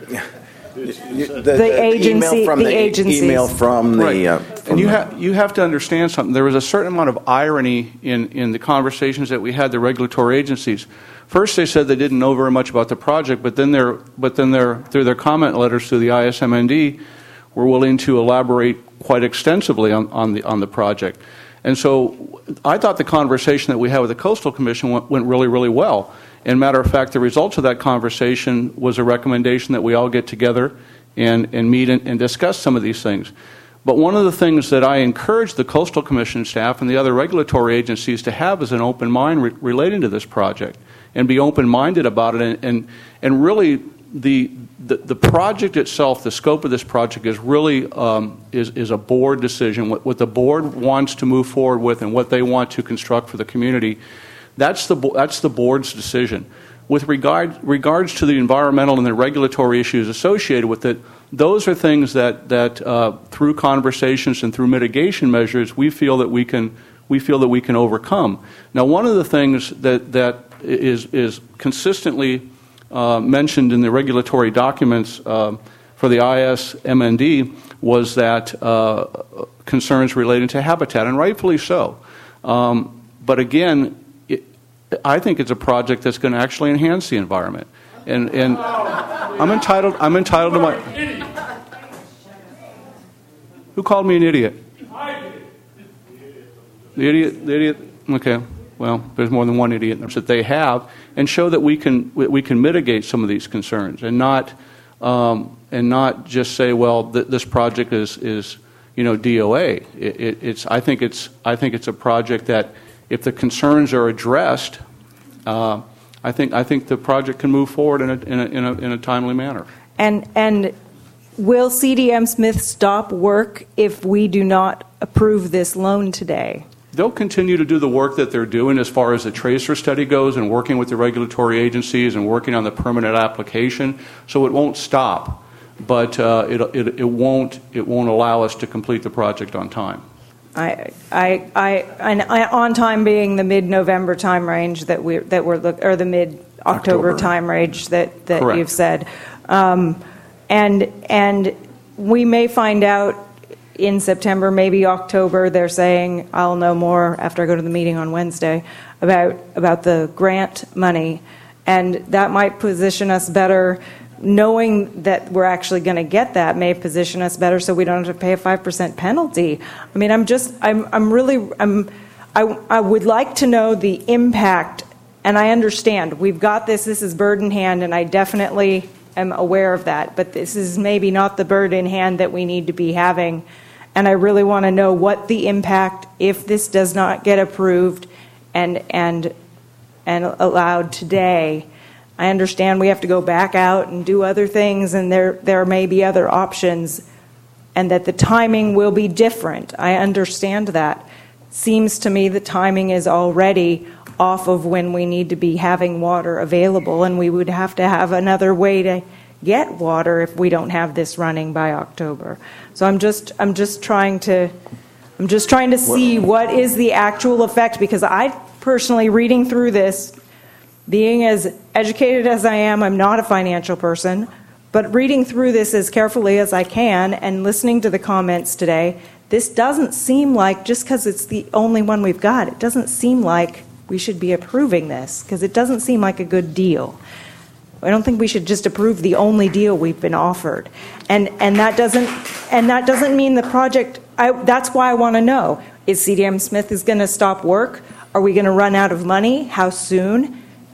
The agency. Email from the. Right. And you have to understand something. There was a certain amount of irony in the conversations that we had the regulatory agencies. First, they said they didn't know very much about the project, but then through their comment letters to the ISMND, were willing to elaborate quite extensively on the project. And so, I thought the conversation that we had with the Coastal Commission went really, really well. And matter of fact, the results of that conversation was a recommendation that we all get together and meet and discuss some of these things. But one of the things that I encourage the Coastal Commission staff and the other regulatory agencies to have is an open mind relating to this project, and be open-minded about it. And really, the project itself, the scope of this project, is really is a board decision. What the board wants to move forward with and what they want to construct for the community. That's the board's decision. With regards to the environmental and the regulatory issues associated with it, those are things that through conversations and through mitigation measures we feel that we can overcome. Now, one of the things that is consistently mentioned in the regulatory documents for the ISMND was that concerns relating to habitat, and rightfully so. But again, I think it's a project that's going to actually enhance the environment, and I'm entitled to my. Who called me an idiot? The idiot. Okay. Well, there's more than one idiot that they have, and show that we can mitigate some of these concerns, and not just say, well, this project is DOA. I think it's a project that, if the concerns are addressed, I think the project can move forward in a timely manner. And will CDM Smith stop work if we do not approve this loan today? They'll continue to do the work that they're doing as far as the tracer study goes, and working with the regulatory agencies and working on the permanent application. So it won't stop, but it won't allow us to complete the project on time. On time being the mid-November time range that we're or the mid-October time range that you've said, and we may find out in September, maybe October. They're saying I'll know more after I go to the meeting on Wednesday about the grant money, and that might position us better. Knowing that we're actually going to get that may position us better, so we don't have to pay a 5% penalty. I mean, I would like to know the impact, and I understand we've got this. This is bird in hand, and I definitely am aware of that. But this is maybe not the bird in hand that we need to be having, and I really want to know what the impact, if this does not get approved and allowed today. I understand we have to go back out and do other things, and there may be other options, and that the timing will be different. I understand that. Seems to me the timing is already off of when we need to be having water available, and we would have to have another way to get water if we don't have this running by October. So I'm just trying to see what is the actual effect, because I personally, reading through this, being as educated as I am, I'm not a financial person, but reading through this as carefully as I can and listening to the comments today, this doesn't seem like, just because it's the only one we've got, it doesn't seem like we should be approving this, because it doesn't seem like a good deal. I don't think we should just approve the only deal we've been offered. And that doesn't mean the project, that's why I want to know, is CDM Smith is going to stop work? Are we going to run out of money? How soon?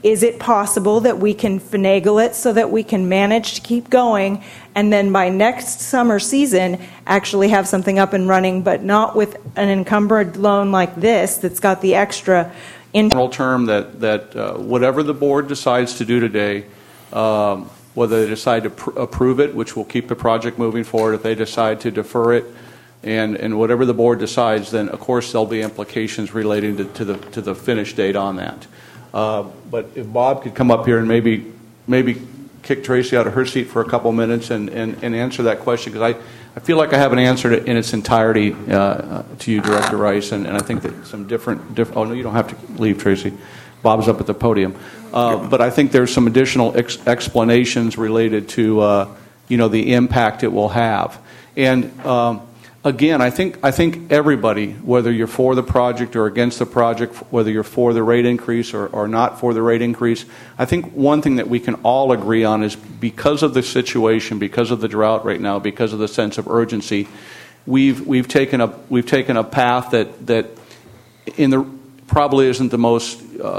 is it possible that we can finagle it so that we can manage to keep going, and then by next summer season actually have something up and running, but not with an encumbered loan like this that's got the extra general term that whatever the board decides to do today, whether they decide to approve it, which will keep the project moving forward, if they decide to defer it, and whatever the board decides, then of course there'll be implications relating to the finish date on that. But if Bob could come up here and maybe kick Tracy out of her seat for a couple minutes and answer that question, because I feel like I haven't answered it in its entirety to you, Director Rice, and I think that some different. Oh no, you don't have to leave, Tracy. Bob's up at the podium, but I think there's some additional explanations related to the impact it will have, and. Again, I think everybody, whether you're for the project or against the project, whether you're for the rate increase or not for the rate increase, I think one thing that we can all agree on is because of the situation, because of the drought right now, because of the sense of urgency, we've taken a path that probably isn't the most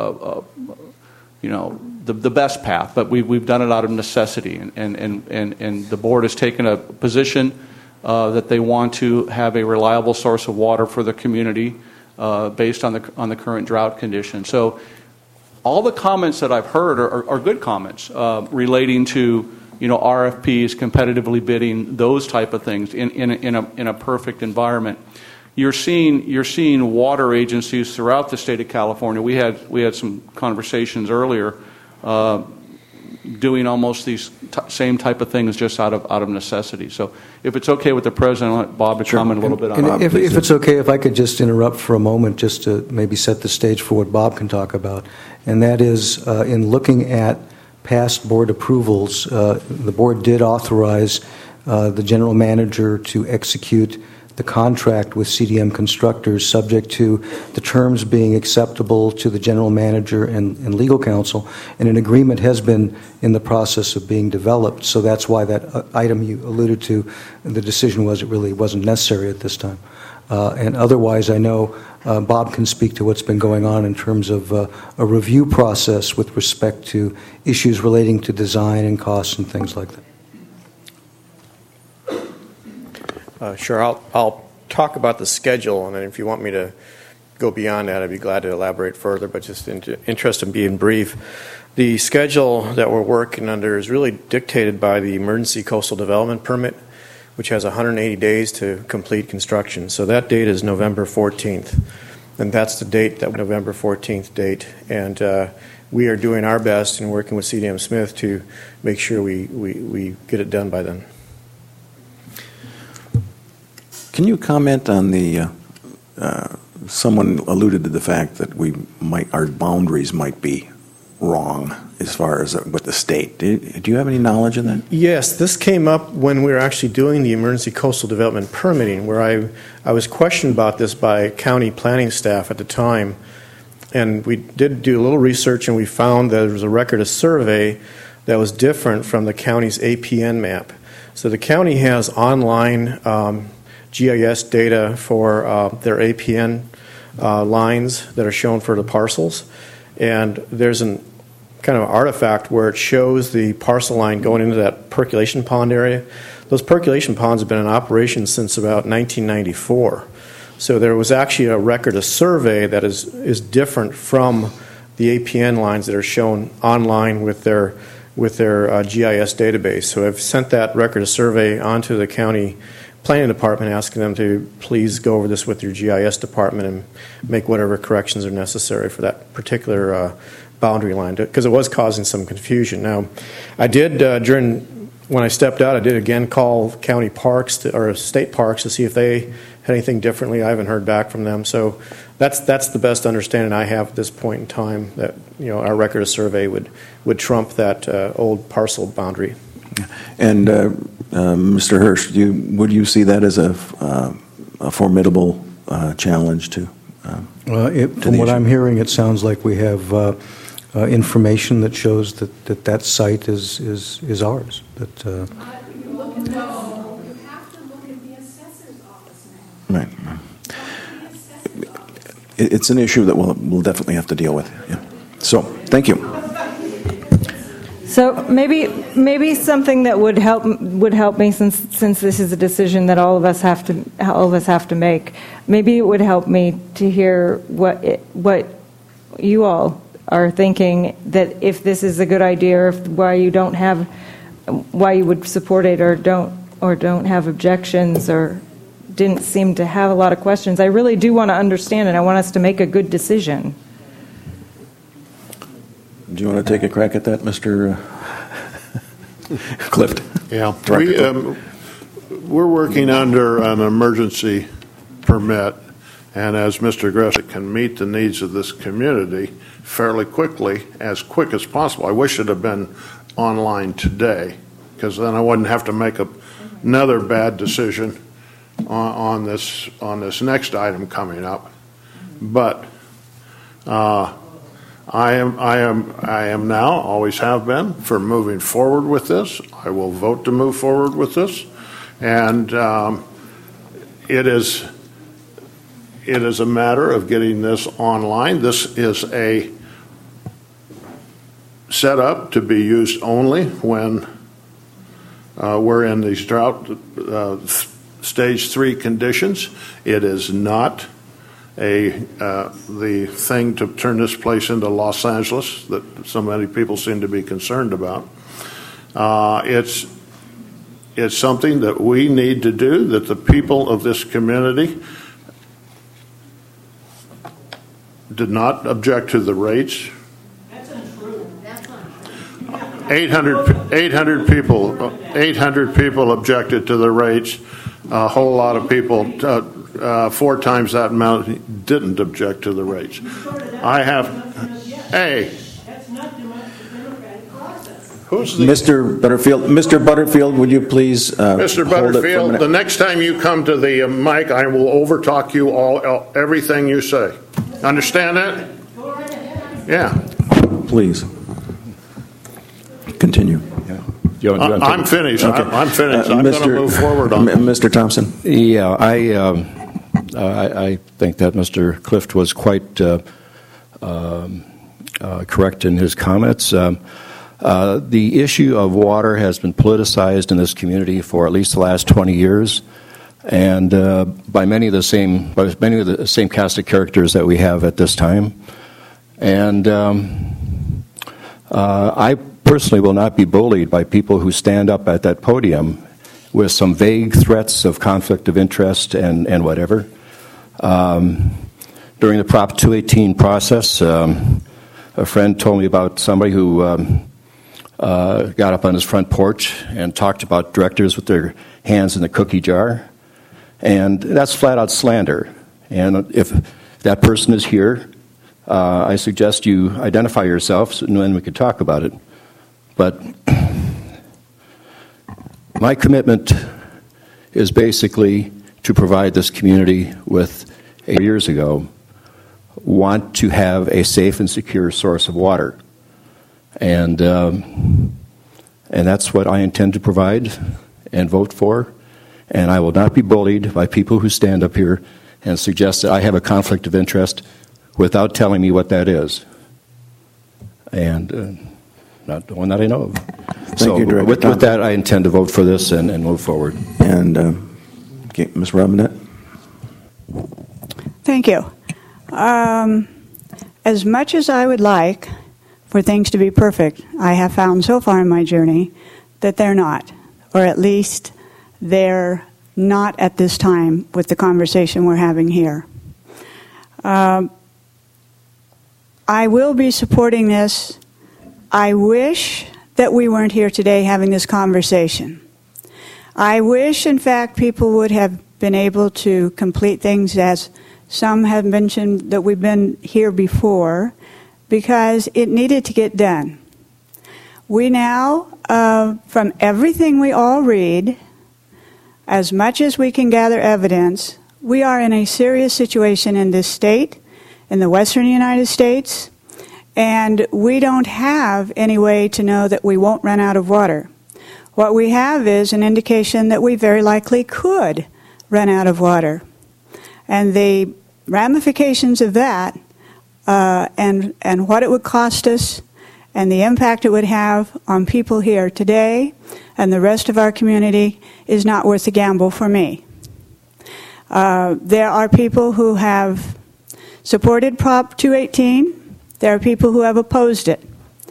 the best path, but we've done it out of necessity, and the board has taken a position. That they want to have a reliable source of water for the community based on the current drought condition. So all the comments that I've heard are good comments relating to RFPs, competitively bidding, those type of things in a perfect environment. You're seeing water agencies throughout the state of California. We had some conversations earlier. Doing almost these same type of things just out of necessity. So if it's okay with the President, I'll let Bob to comment a little bit on that. If it's okay, if I could just interrupt for a moment just to maybe set the stage for what Bob can talk about. And that is in looking at past board approvals, the board did authorize the general manager to execute the contract with CDM Constructors subject to the terms being acceptable to the general manager and legal counsel, and an agreement has been in the process of being developed. So that's why that item you alluded to, the decision was it really wasn't necessary at this time. And otherwise, I know Bob can speak to what's been going on in terms of a review process with respect to issues relating to design and costs and things like that. Sure, I'll talk about the schedule, and then if you want me to go beyond that, I'd be glad to elaborate further, but just interested in being brief. The schedule that we're working under is really dictated by the Emergency Coastal Development Permit, which has 180 days to complete construction. So that date is November 14th, and that's the date, that November 14th date, and we are doing our best in working with CDM Smith to make sure we get it done by then. Can you comment on the, someone alluded to the fact that our boundaries might be wrong as far as with the state. Do you have any knowledge of that? Yes, this came up when we were actually doing the emergency coastal development permitting, where I was questioned about this by county planning staff at the time. And we did do a little research, and we found that there was a record of survey that was different from the county's APN map. So the county has online GIS data for their APN lines that are shown for the parcels, and there's an kind of artifact where it shows the parcel line going into that percolation pond area. Those percolation ponds have been in operation since about 1994. So there was actually a record of survey that is different from the APN lines that are shown online with their GIS database. So I've sent that record of survey onto the county planning department, asking them to please go over this with your GIS department and make whatever corrections are necessary for that particular boundary line, because it was causing some confusion. Now, I did when I stepped out, I did again call county parks or state parks to see if they had anything differently. I haven't heard back from them, so that's the best understanding I have at this point in time, that our record of survey would trump that old parcel boundary. And Mr. Hirsch, would you see that as a formidable challenge to? From what I'm hearing, it sounds like we have information that shows that site is ours. That. You have to look at the assessor's office now. Right. It's an issue that we'll definitely have to deal with. Yeah. So, thank you. So maybe something that would help me, since this is a decision that all of us have to make. Maybe it would help me to hear what you all are thinking, that if this is a good idea, or why you would support it, or don't have objections, or didn't seem to have a lot of questions. I really do want to understand, and I want us to make a good decision. Do you want to take a crack at that, Mr. Clift? Yeah. We're working under an emergency permit, and as Mr. Gressick can meet the needs of this community fairly quickly, as quick as possible. I wish it had been online today, because then I wouldn't have to make another bad decision on this next item coming up. But I am now, always have been, for moving forward with this. I will vote to move forward with this, and it is a matter of getting this online. This is a setup to be used only when we're in these drought stage 3 conditions. It is not the thing to turn this place into Los Angeles that so many people seem to be concerned about. It's something that we need to do, that the people of this community did not object to the rates. That's untrue. That's untrue. 800 people objected to the rates. A whole lot of people, 4 times that amount, didn't object to the rates. That's not the democratic process. Who's the Mr. Butterfield? Mr. Butterfield, would you please Mr. Butterfield, the next time you come to the mic, I will overtalk you everything you say. Understand that? Yeah. Please. Continue. I'm finished. Okay. I'm finished. I'm going to move forward on that. Mr. Thompson? Yeah, I think that Mr. Clift was quite correct in his comments. The issue of water has been politicized in this community for at least the last 20 years, and by many of the same cast of characters that we have at this time. And I personally will not be bullied by people who stand up at that podium with some vague threats of conflict of interest and whatever. During the Prop 218 process, a friend told me about somebody who got up on his front porch and talked about directors with their hands in the cookie jar. And that's flat-out slander. And if that person is here, I suggest you identify yourself and then we could talk about it. But my commitment is basically to provide this community with, 8 years ago, want to have a safe and secure source of water. And that's what I intend to provide and vote for. And I will not be bullied by people who stand up here and suggest that I have a conflict of interest without telling me what that is. And not the one that I know of. Thank you, Director with that, I intend to vote for this and move forward. And Ms. Robinette? Thank you. As much as I would like for things to be perfect, I have found so far in my journey that they're not, or at least they're not at this time with the conversation we're having here. I will be supporting this. I wish that we weren't here today having this conversation. I wish, in fact, people would have been able to complete things, as some have mentioned that we've been here before, because it needed to get done. We now, from everything we all read, as much as we can gather evidence, we are in a serious situation in this state, in the western United States, and we don't have any way to know that we won't run out of water. What we have is an indication that we very likely could run out of water. And the ramifications of that and what it would cost us and the impact it would have on people here today and the rest of our community is not worth the gamble for me. There are people who have supported Prop 218. There are people who have opposed it.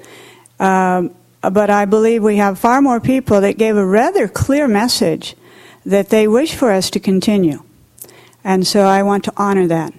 But I believe we have far more people that gave a rather clear message that they wish for us to continue. And so I want to honor that.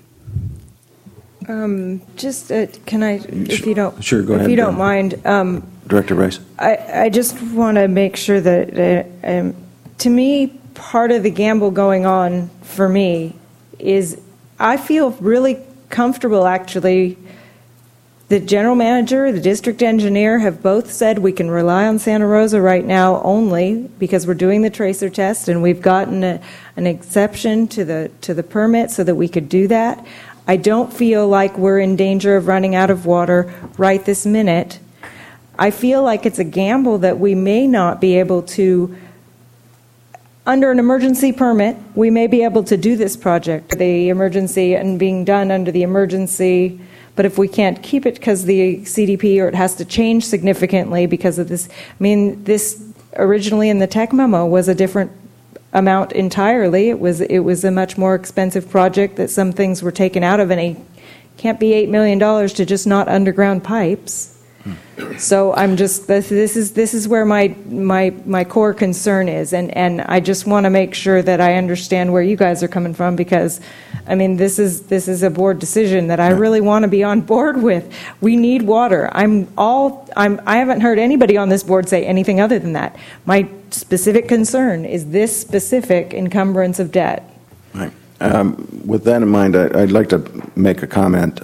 Can I, if you don't, Sure, go ahead. If you don't mind, Director Rice. I just want to make sure that, to me, part of the gamble going on for me is I feel really comfortable, actually. The general manager, the district engineer have both said we can rely on Santa Rosa right now only because we're doing the tracer test and we've gotten an exception to the permit so that we could do that. I don't feel like we're in danger of running out of water right this minute. I feel like it's a gamble that we may not be able to, under an emergency permit, we may be able to do this project, the emergency and being done under the emergency. But if we can't keep it because the CDP, or it has to change significantly because of this, I mean, this originally in the tech memo was a different amount entirely. It was a much more expensive project that some things were taken out of, and it can't be $8 million to just not underground pipes. So I'm just, this is where my core concern is, and I just want to make sure that I understand where you guys are coming from, because I mean this is a board decision that I really want to be on board with. We need water. I haven't heard anybody on this board say anything other than that. My specific concern is this specific encumbrance of debt. Right. With that in mind, I'd like to make a comment.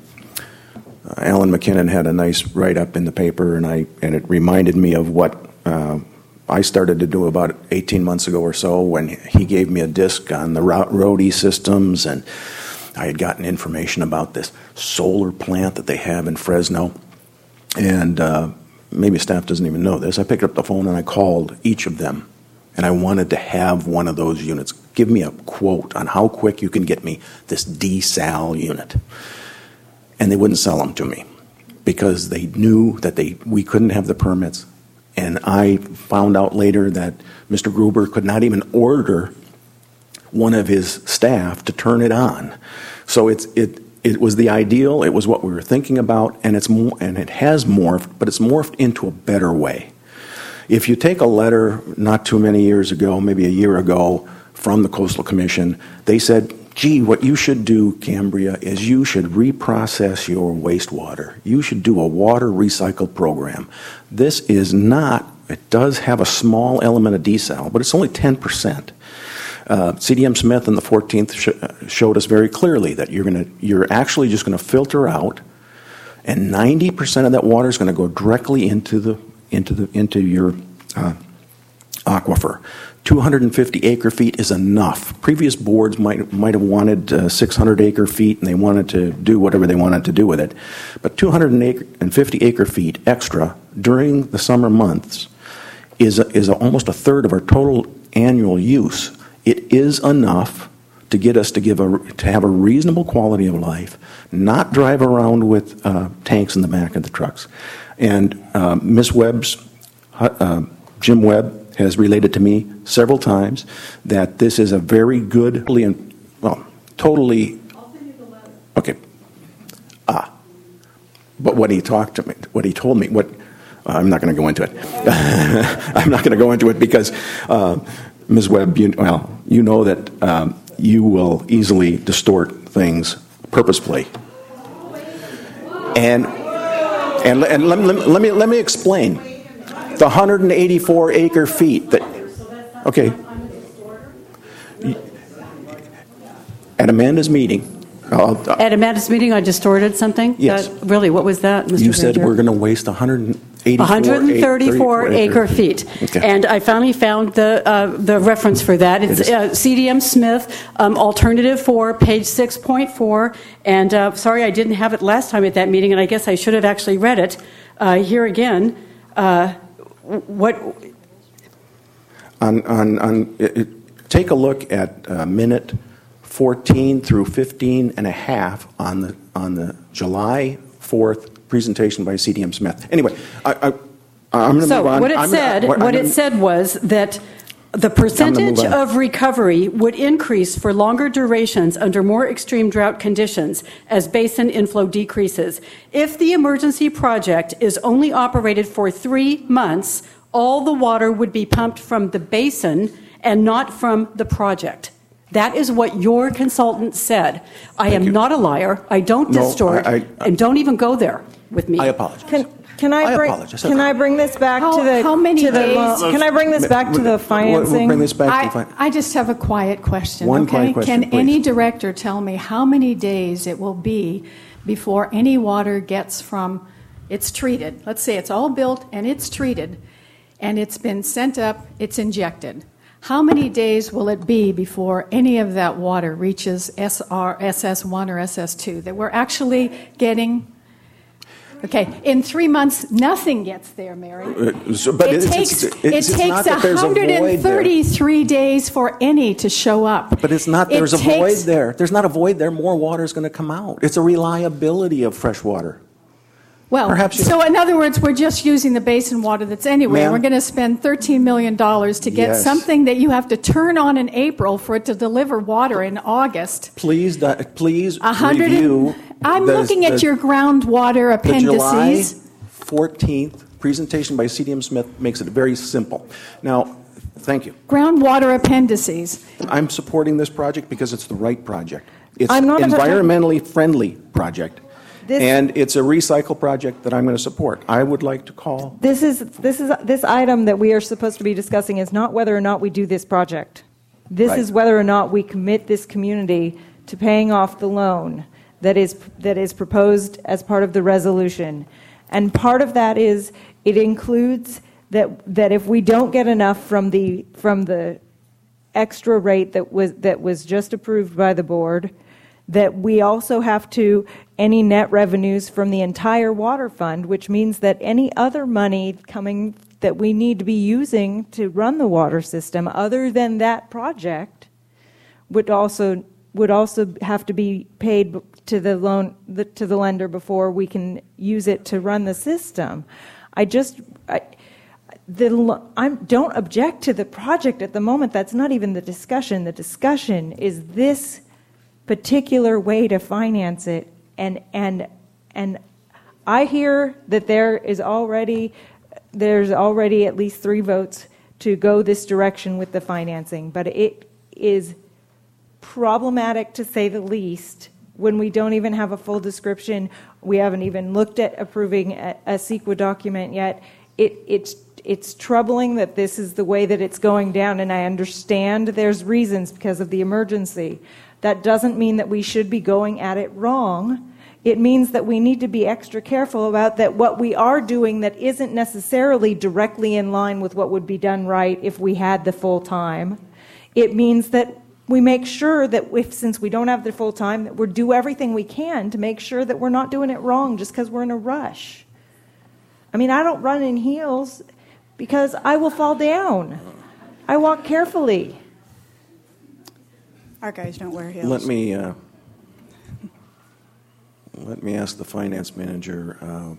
Alan McKinnon had a nice write-up in the paper, and it reminded me of what I started to do about 18 months ago or so when he gave me a disc on the roadie systems, and I had gotten information about this solar plant that they have in Fresno, and maybe staff doesn't even know this. I picked up the phone and I called each of them, and I wanted to have one of those units. Give me a quote on how quick you can get me this desal unit. And they wouldn't sell them to me because they knew that we couldn't have the permits. And I found out later that Mr. Gruber could not even order one of his staff to turn it on. So it was the ideal. It was what we were thinking about, and it has morphed, but it's morphed into a better way. If you take a letter not too many years ago, maybe a year ago, from the Coastal Commission, they said, gee, what you should do, Cambria, is you should reprocess your wastewater. You should do a water recycle program. This is not, it does have a small element of desal, but it's only 10%. CDM Smith in the 14th showed us very clearly that you're actually just going to filter out, and 90% of that water is going to go directly into your aquifer. 250 acre feet is enough. Previous boards might have wanted 600 acre feet, and they wanted to do whatever they wanted to do with it. But 250 acre feet extra during the summer months is almost a third of our total annual use. It is enough to get us to have a reasonable quality of life, not drive around with tanks in the back of the trucks. And Ms. Webb's, Jim Webb, has related to me several times that this is a very good, totally. Okay. But what he told me, I'm not going to go into it. I'm not going to go into it because Ms. Webb, you know that you will easily distort things purposefully. And let me explain. The 184 acre feet that, okay. At Amanda's meeting. At Amanda's meeting, I distorted something? Yes. Really, what was that, Mr. You said Granger? we're going to waste 134 acre feet. Okay. And I finally found the reference for that. It's CDM Smith, Alternative 4, page 6.4. And sorry, I didn't have it last time at that meeting, and I guess I should have actually read it here again. Take a look at minute 14 through 15 and a half on the July 4th presentation by CDM Smith. Anyway, I'm going to So move on. what it said was that the percentage of recovery would increase for longer durations under more extreme drought conditions as basin inflow decreases. If the emergency project is only operated for 3 months, all the water would be pumped from the basin and not from the project. That is what your consultant said. I am not a liar. I don't distort, and don't even go there with me. I apologize. Can I bring this back to the? How many days? Can I bring this back to the financing? We'll bring this back to I just have a quiet question. One okay? quiet question, Can please. any director tell me how many days it will be before any water gets from? It's treated. Let's say it's all built and it's treated, and it's been sent up. It's injected. How many days will it be before any of that water reaches SS1 or SS2 that we're actually getting? Okay, in 3 months, nothing gets there, Mary. It takes 133 days for any to show up. But it's not, there's a void there. There's not a void there. More water is going to come out. It's a reliability of fresh water. Well, so in other words, we're just using the basin water that's anyway. Ma'am? We're going to spend $13 million to get something that you have to turn on in April for it to deliver water in August. Please review. I'm looking at your groundwater appendices. The July 14th presentation by CDM Smith makes it very simple. Now, thank you. Groundwater appendices. I'm supporting this project because it's the right project. It's I'm not environmentally friendly project. And it's a recycle project that I'm going to support. I would like to call. This item that we are supposed to be discussing is not whether or not we do this project. This is whether or not we commit this community to paying off the loan that is proposed as part of the resolution. And part of that is it includes that if we don't get enough from the extra rate that was just approved by the board, that we also have to any net revenues from the entire water fund, which means that any other money coming that we need to be using to run the water system other than that project would also have to be paid to the lender before we can use it to run the system. Don't object to the project at the moment. That's not even the discussion. The discussion is this particular way to finance it, and I hear that there's already at least 3 votes to go this direction with the financing, but it is problematic to say the least when we don't even have a full description. We haven't even looked at approving a CEQA document yet. It's troubling that this is the way that it's going down, and I understand there's reasons because of the emergency. That doesn't mean that we should be going at it wrong. It means that we need to be extra careful about that what we are doing that isn't necessarily directly in line with what would be done right if we had the full time. It means that we make sure that since we don't have the full time, that we do everything we can to make sure that we're not doing it wrong just because we're in a rush. I mean, I don't run in heels because I will fall down. I walk carefully. Our guys don't wear heels. Let me ask the finance manager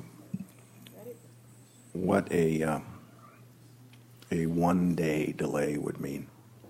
what a 1-day delay would mean.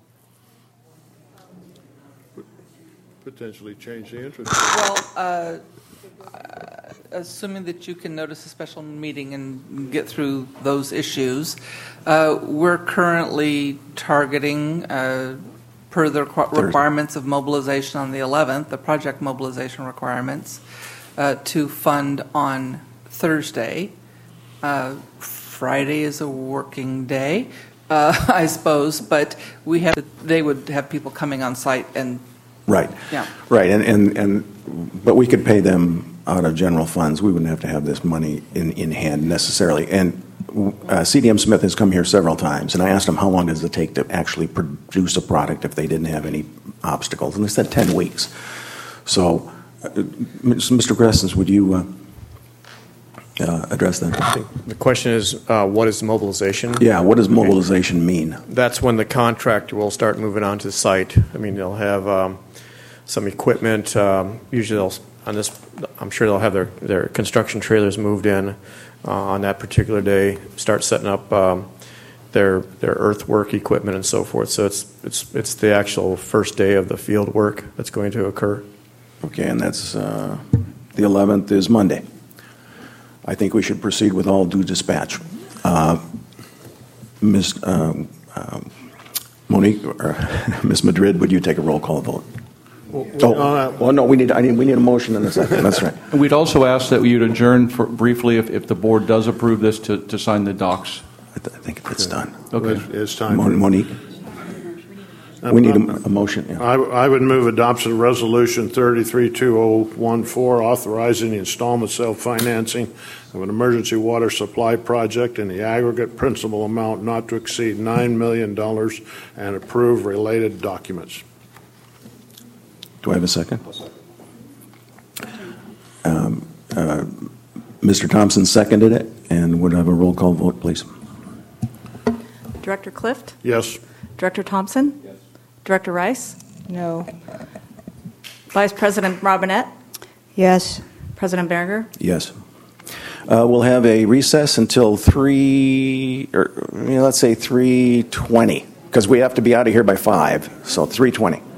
Potentially change the interest. Well, assuming that you can notice a special meeting and get through those issues, we're currently targeting, per the requirements of mobilization on the 11th, the project mobilization requirements, to fund on Thursday. Friday is a working day, I suppose, but they would have people coming on site and. Right. Yeah. Right. But we could pay them out of general funds. We wouldn't have to have this money in hand necessarily. And CDM Smith has come here several times, and I asked him how long does it take to actually produce a product if they didn't have any obstacles, and they said 10 weeks. So, Mr. Gressens, would you address that? The question is, what is mobilization? Yeah, what does mobilization mean? That's when the contractor will start moving onto the site. I mean, they'll have some equipment. Usually they'll this. I'm sure they'll have their construction trailers moved in on that particular day. Start setting up their earthwork equipment and so forth. So it's the actual first day of the field work that's going to occur. Okay, and that's the 11th is Monday. I think we should proceed with all due dispatch. Ms. Monique or Ms. Madrid, would you take a roll call vote? No, we need a motion in a second. That's right. And we'd also ask that you'd adjourn briefly if the board does approve this to sign the docs. I think it's done. Okay. It's time. Monique? We need a motion. Yeah. I would move adoption of Resolution 332014, authorizing the installment self-financing of an emergency water supply project in the aggregate principal amount not to exceed $9 million and approve related documents. Do I have a second? Mr. Thompson seconded it, and would I have a roll call vote, please? Director Clift? Yes. Director Thompson? Yes. Director Rice? No. Vice President Robinette? Yes. President Berger? Yes. We'll have a recess until let's say 3:20, because we have to be out of here by 5, so 3:20.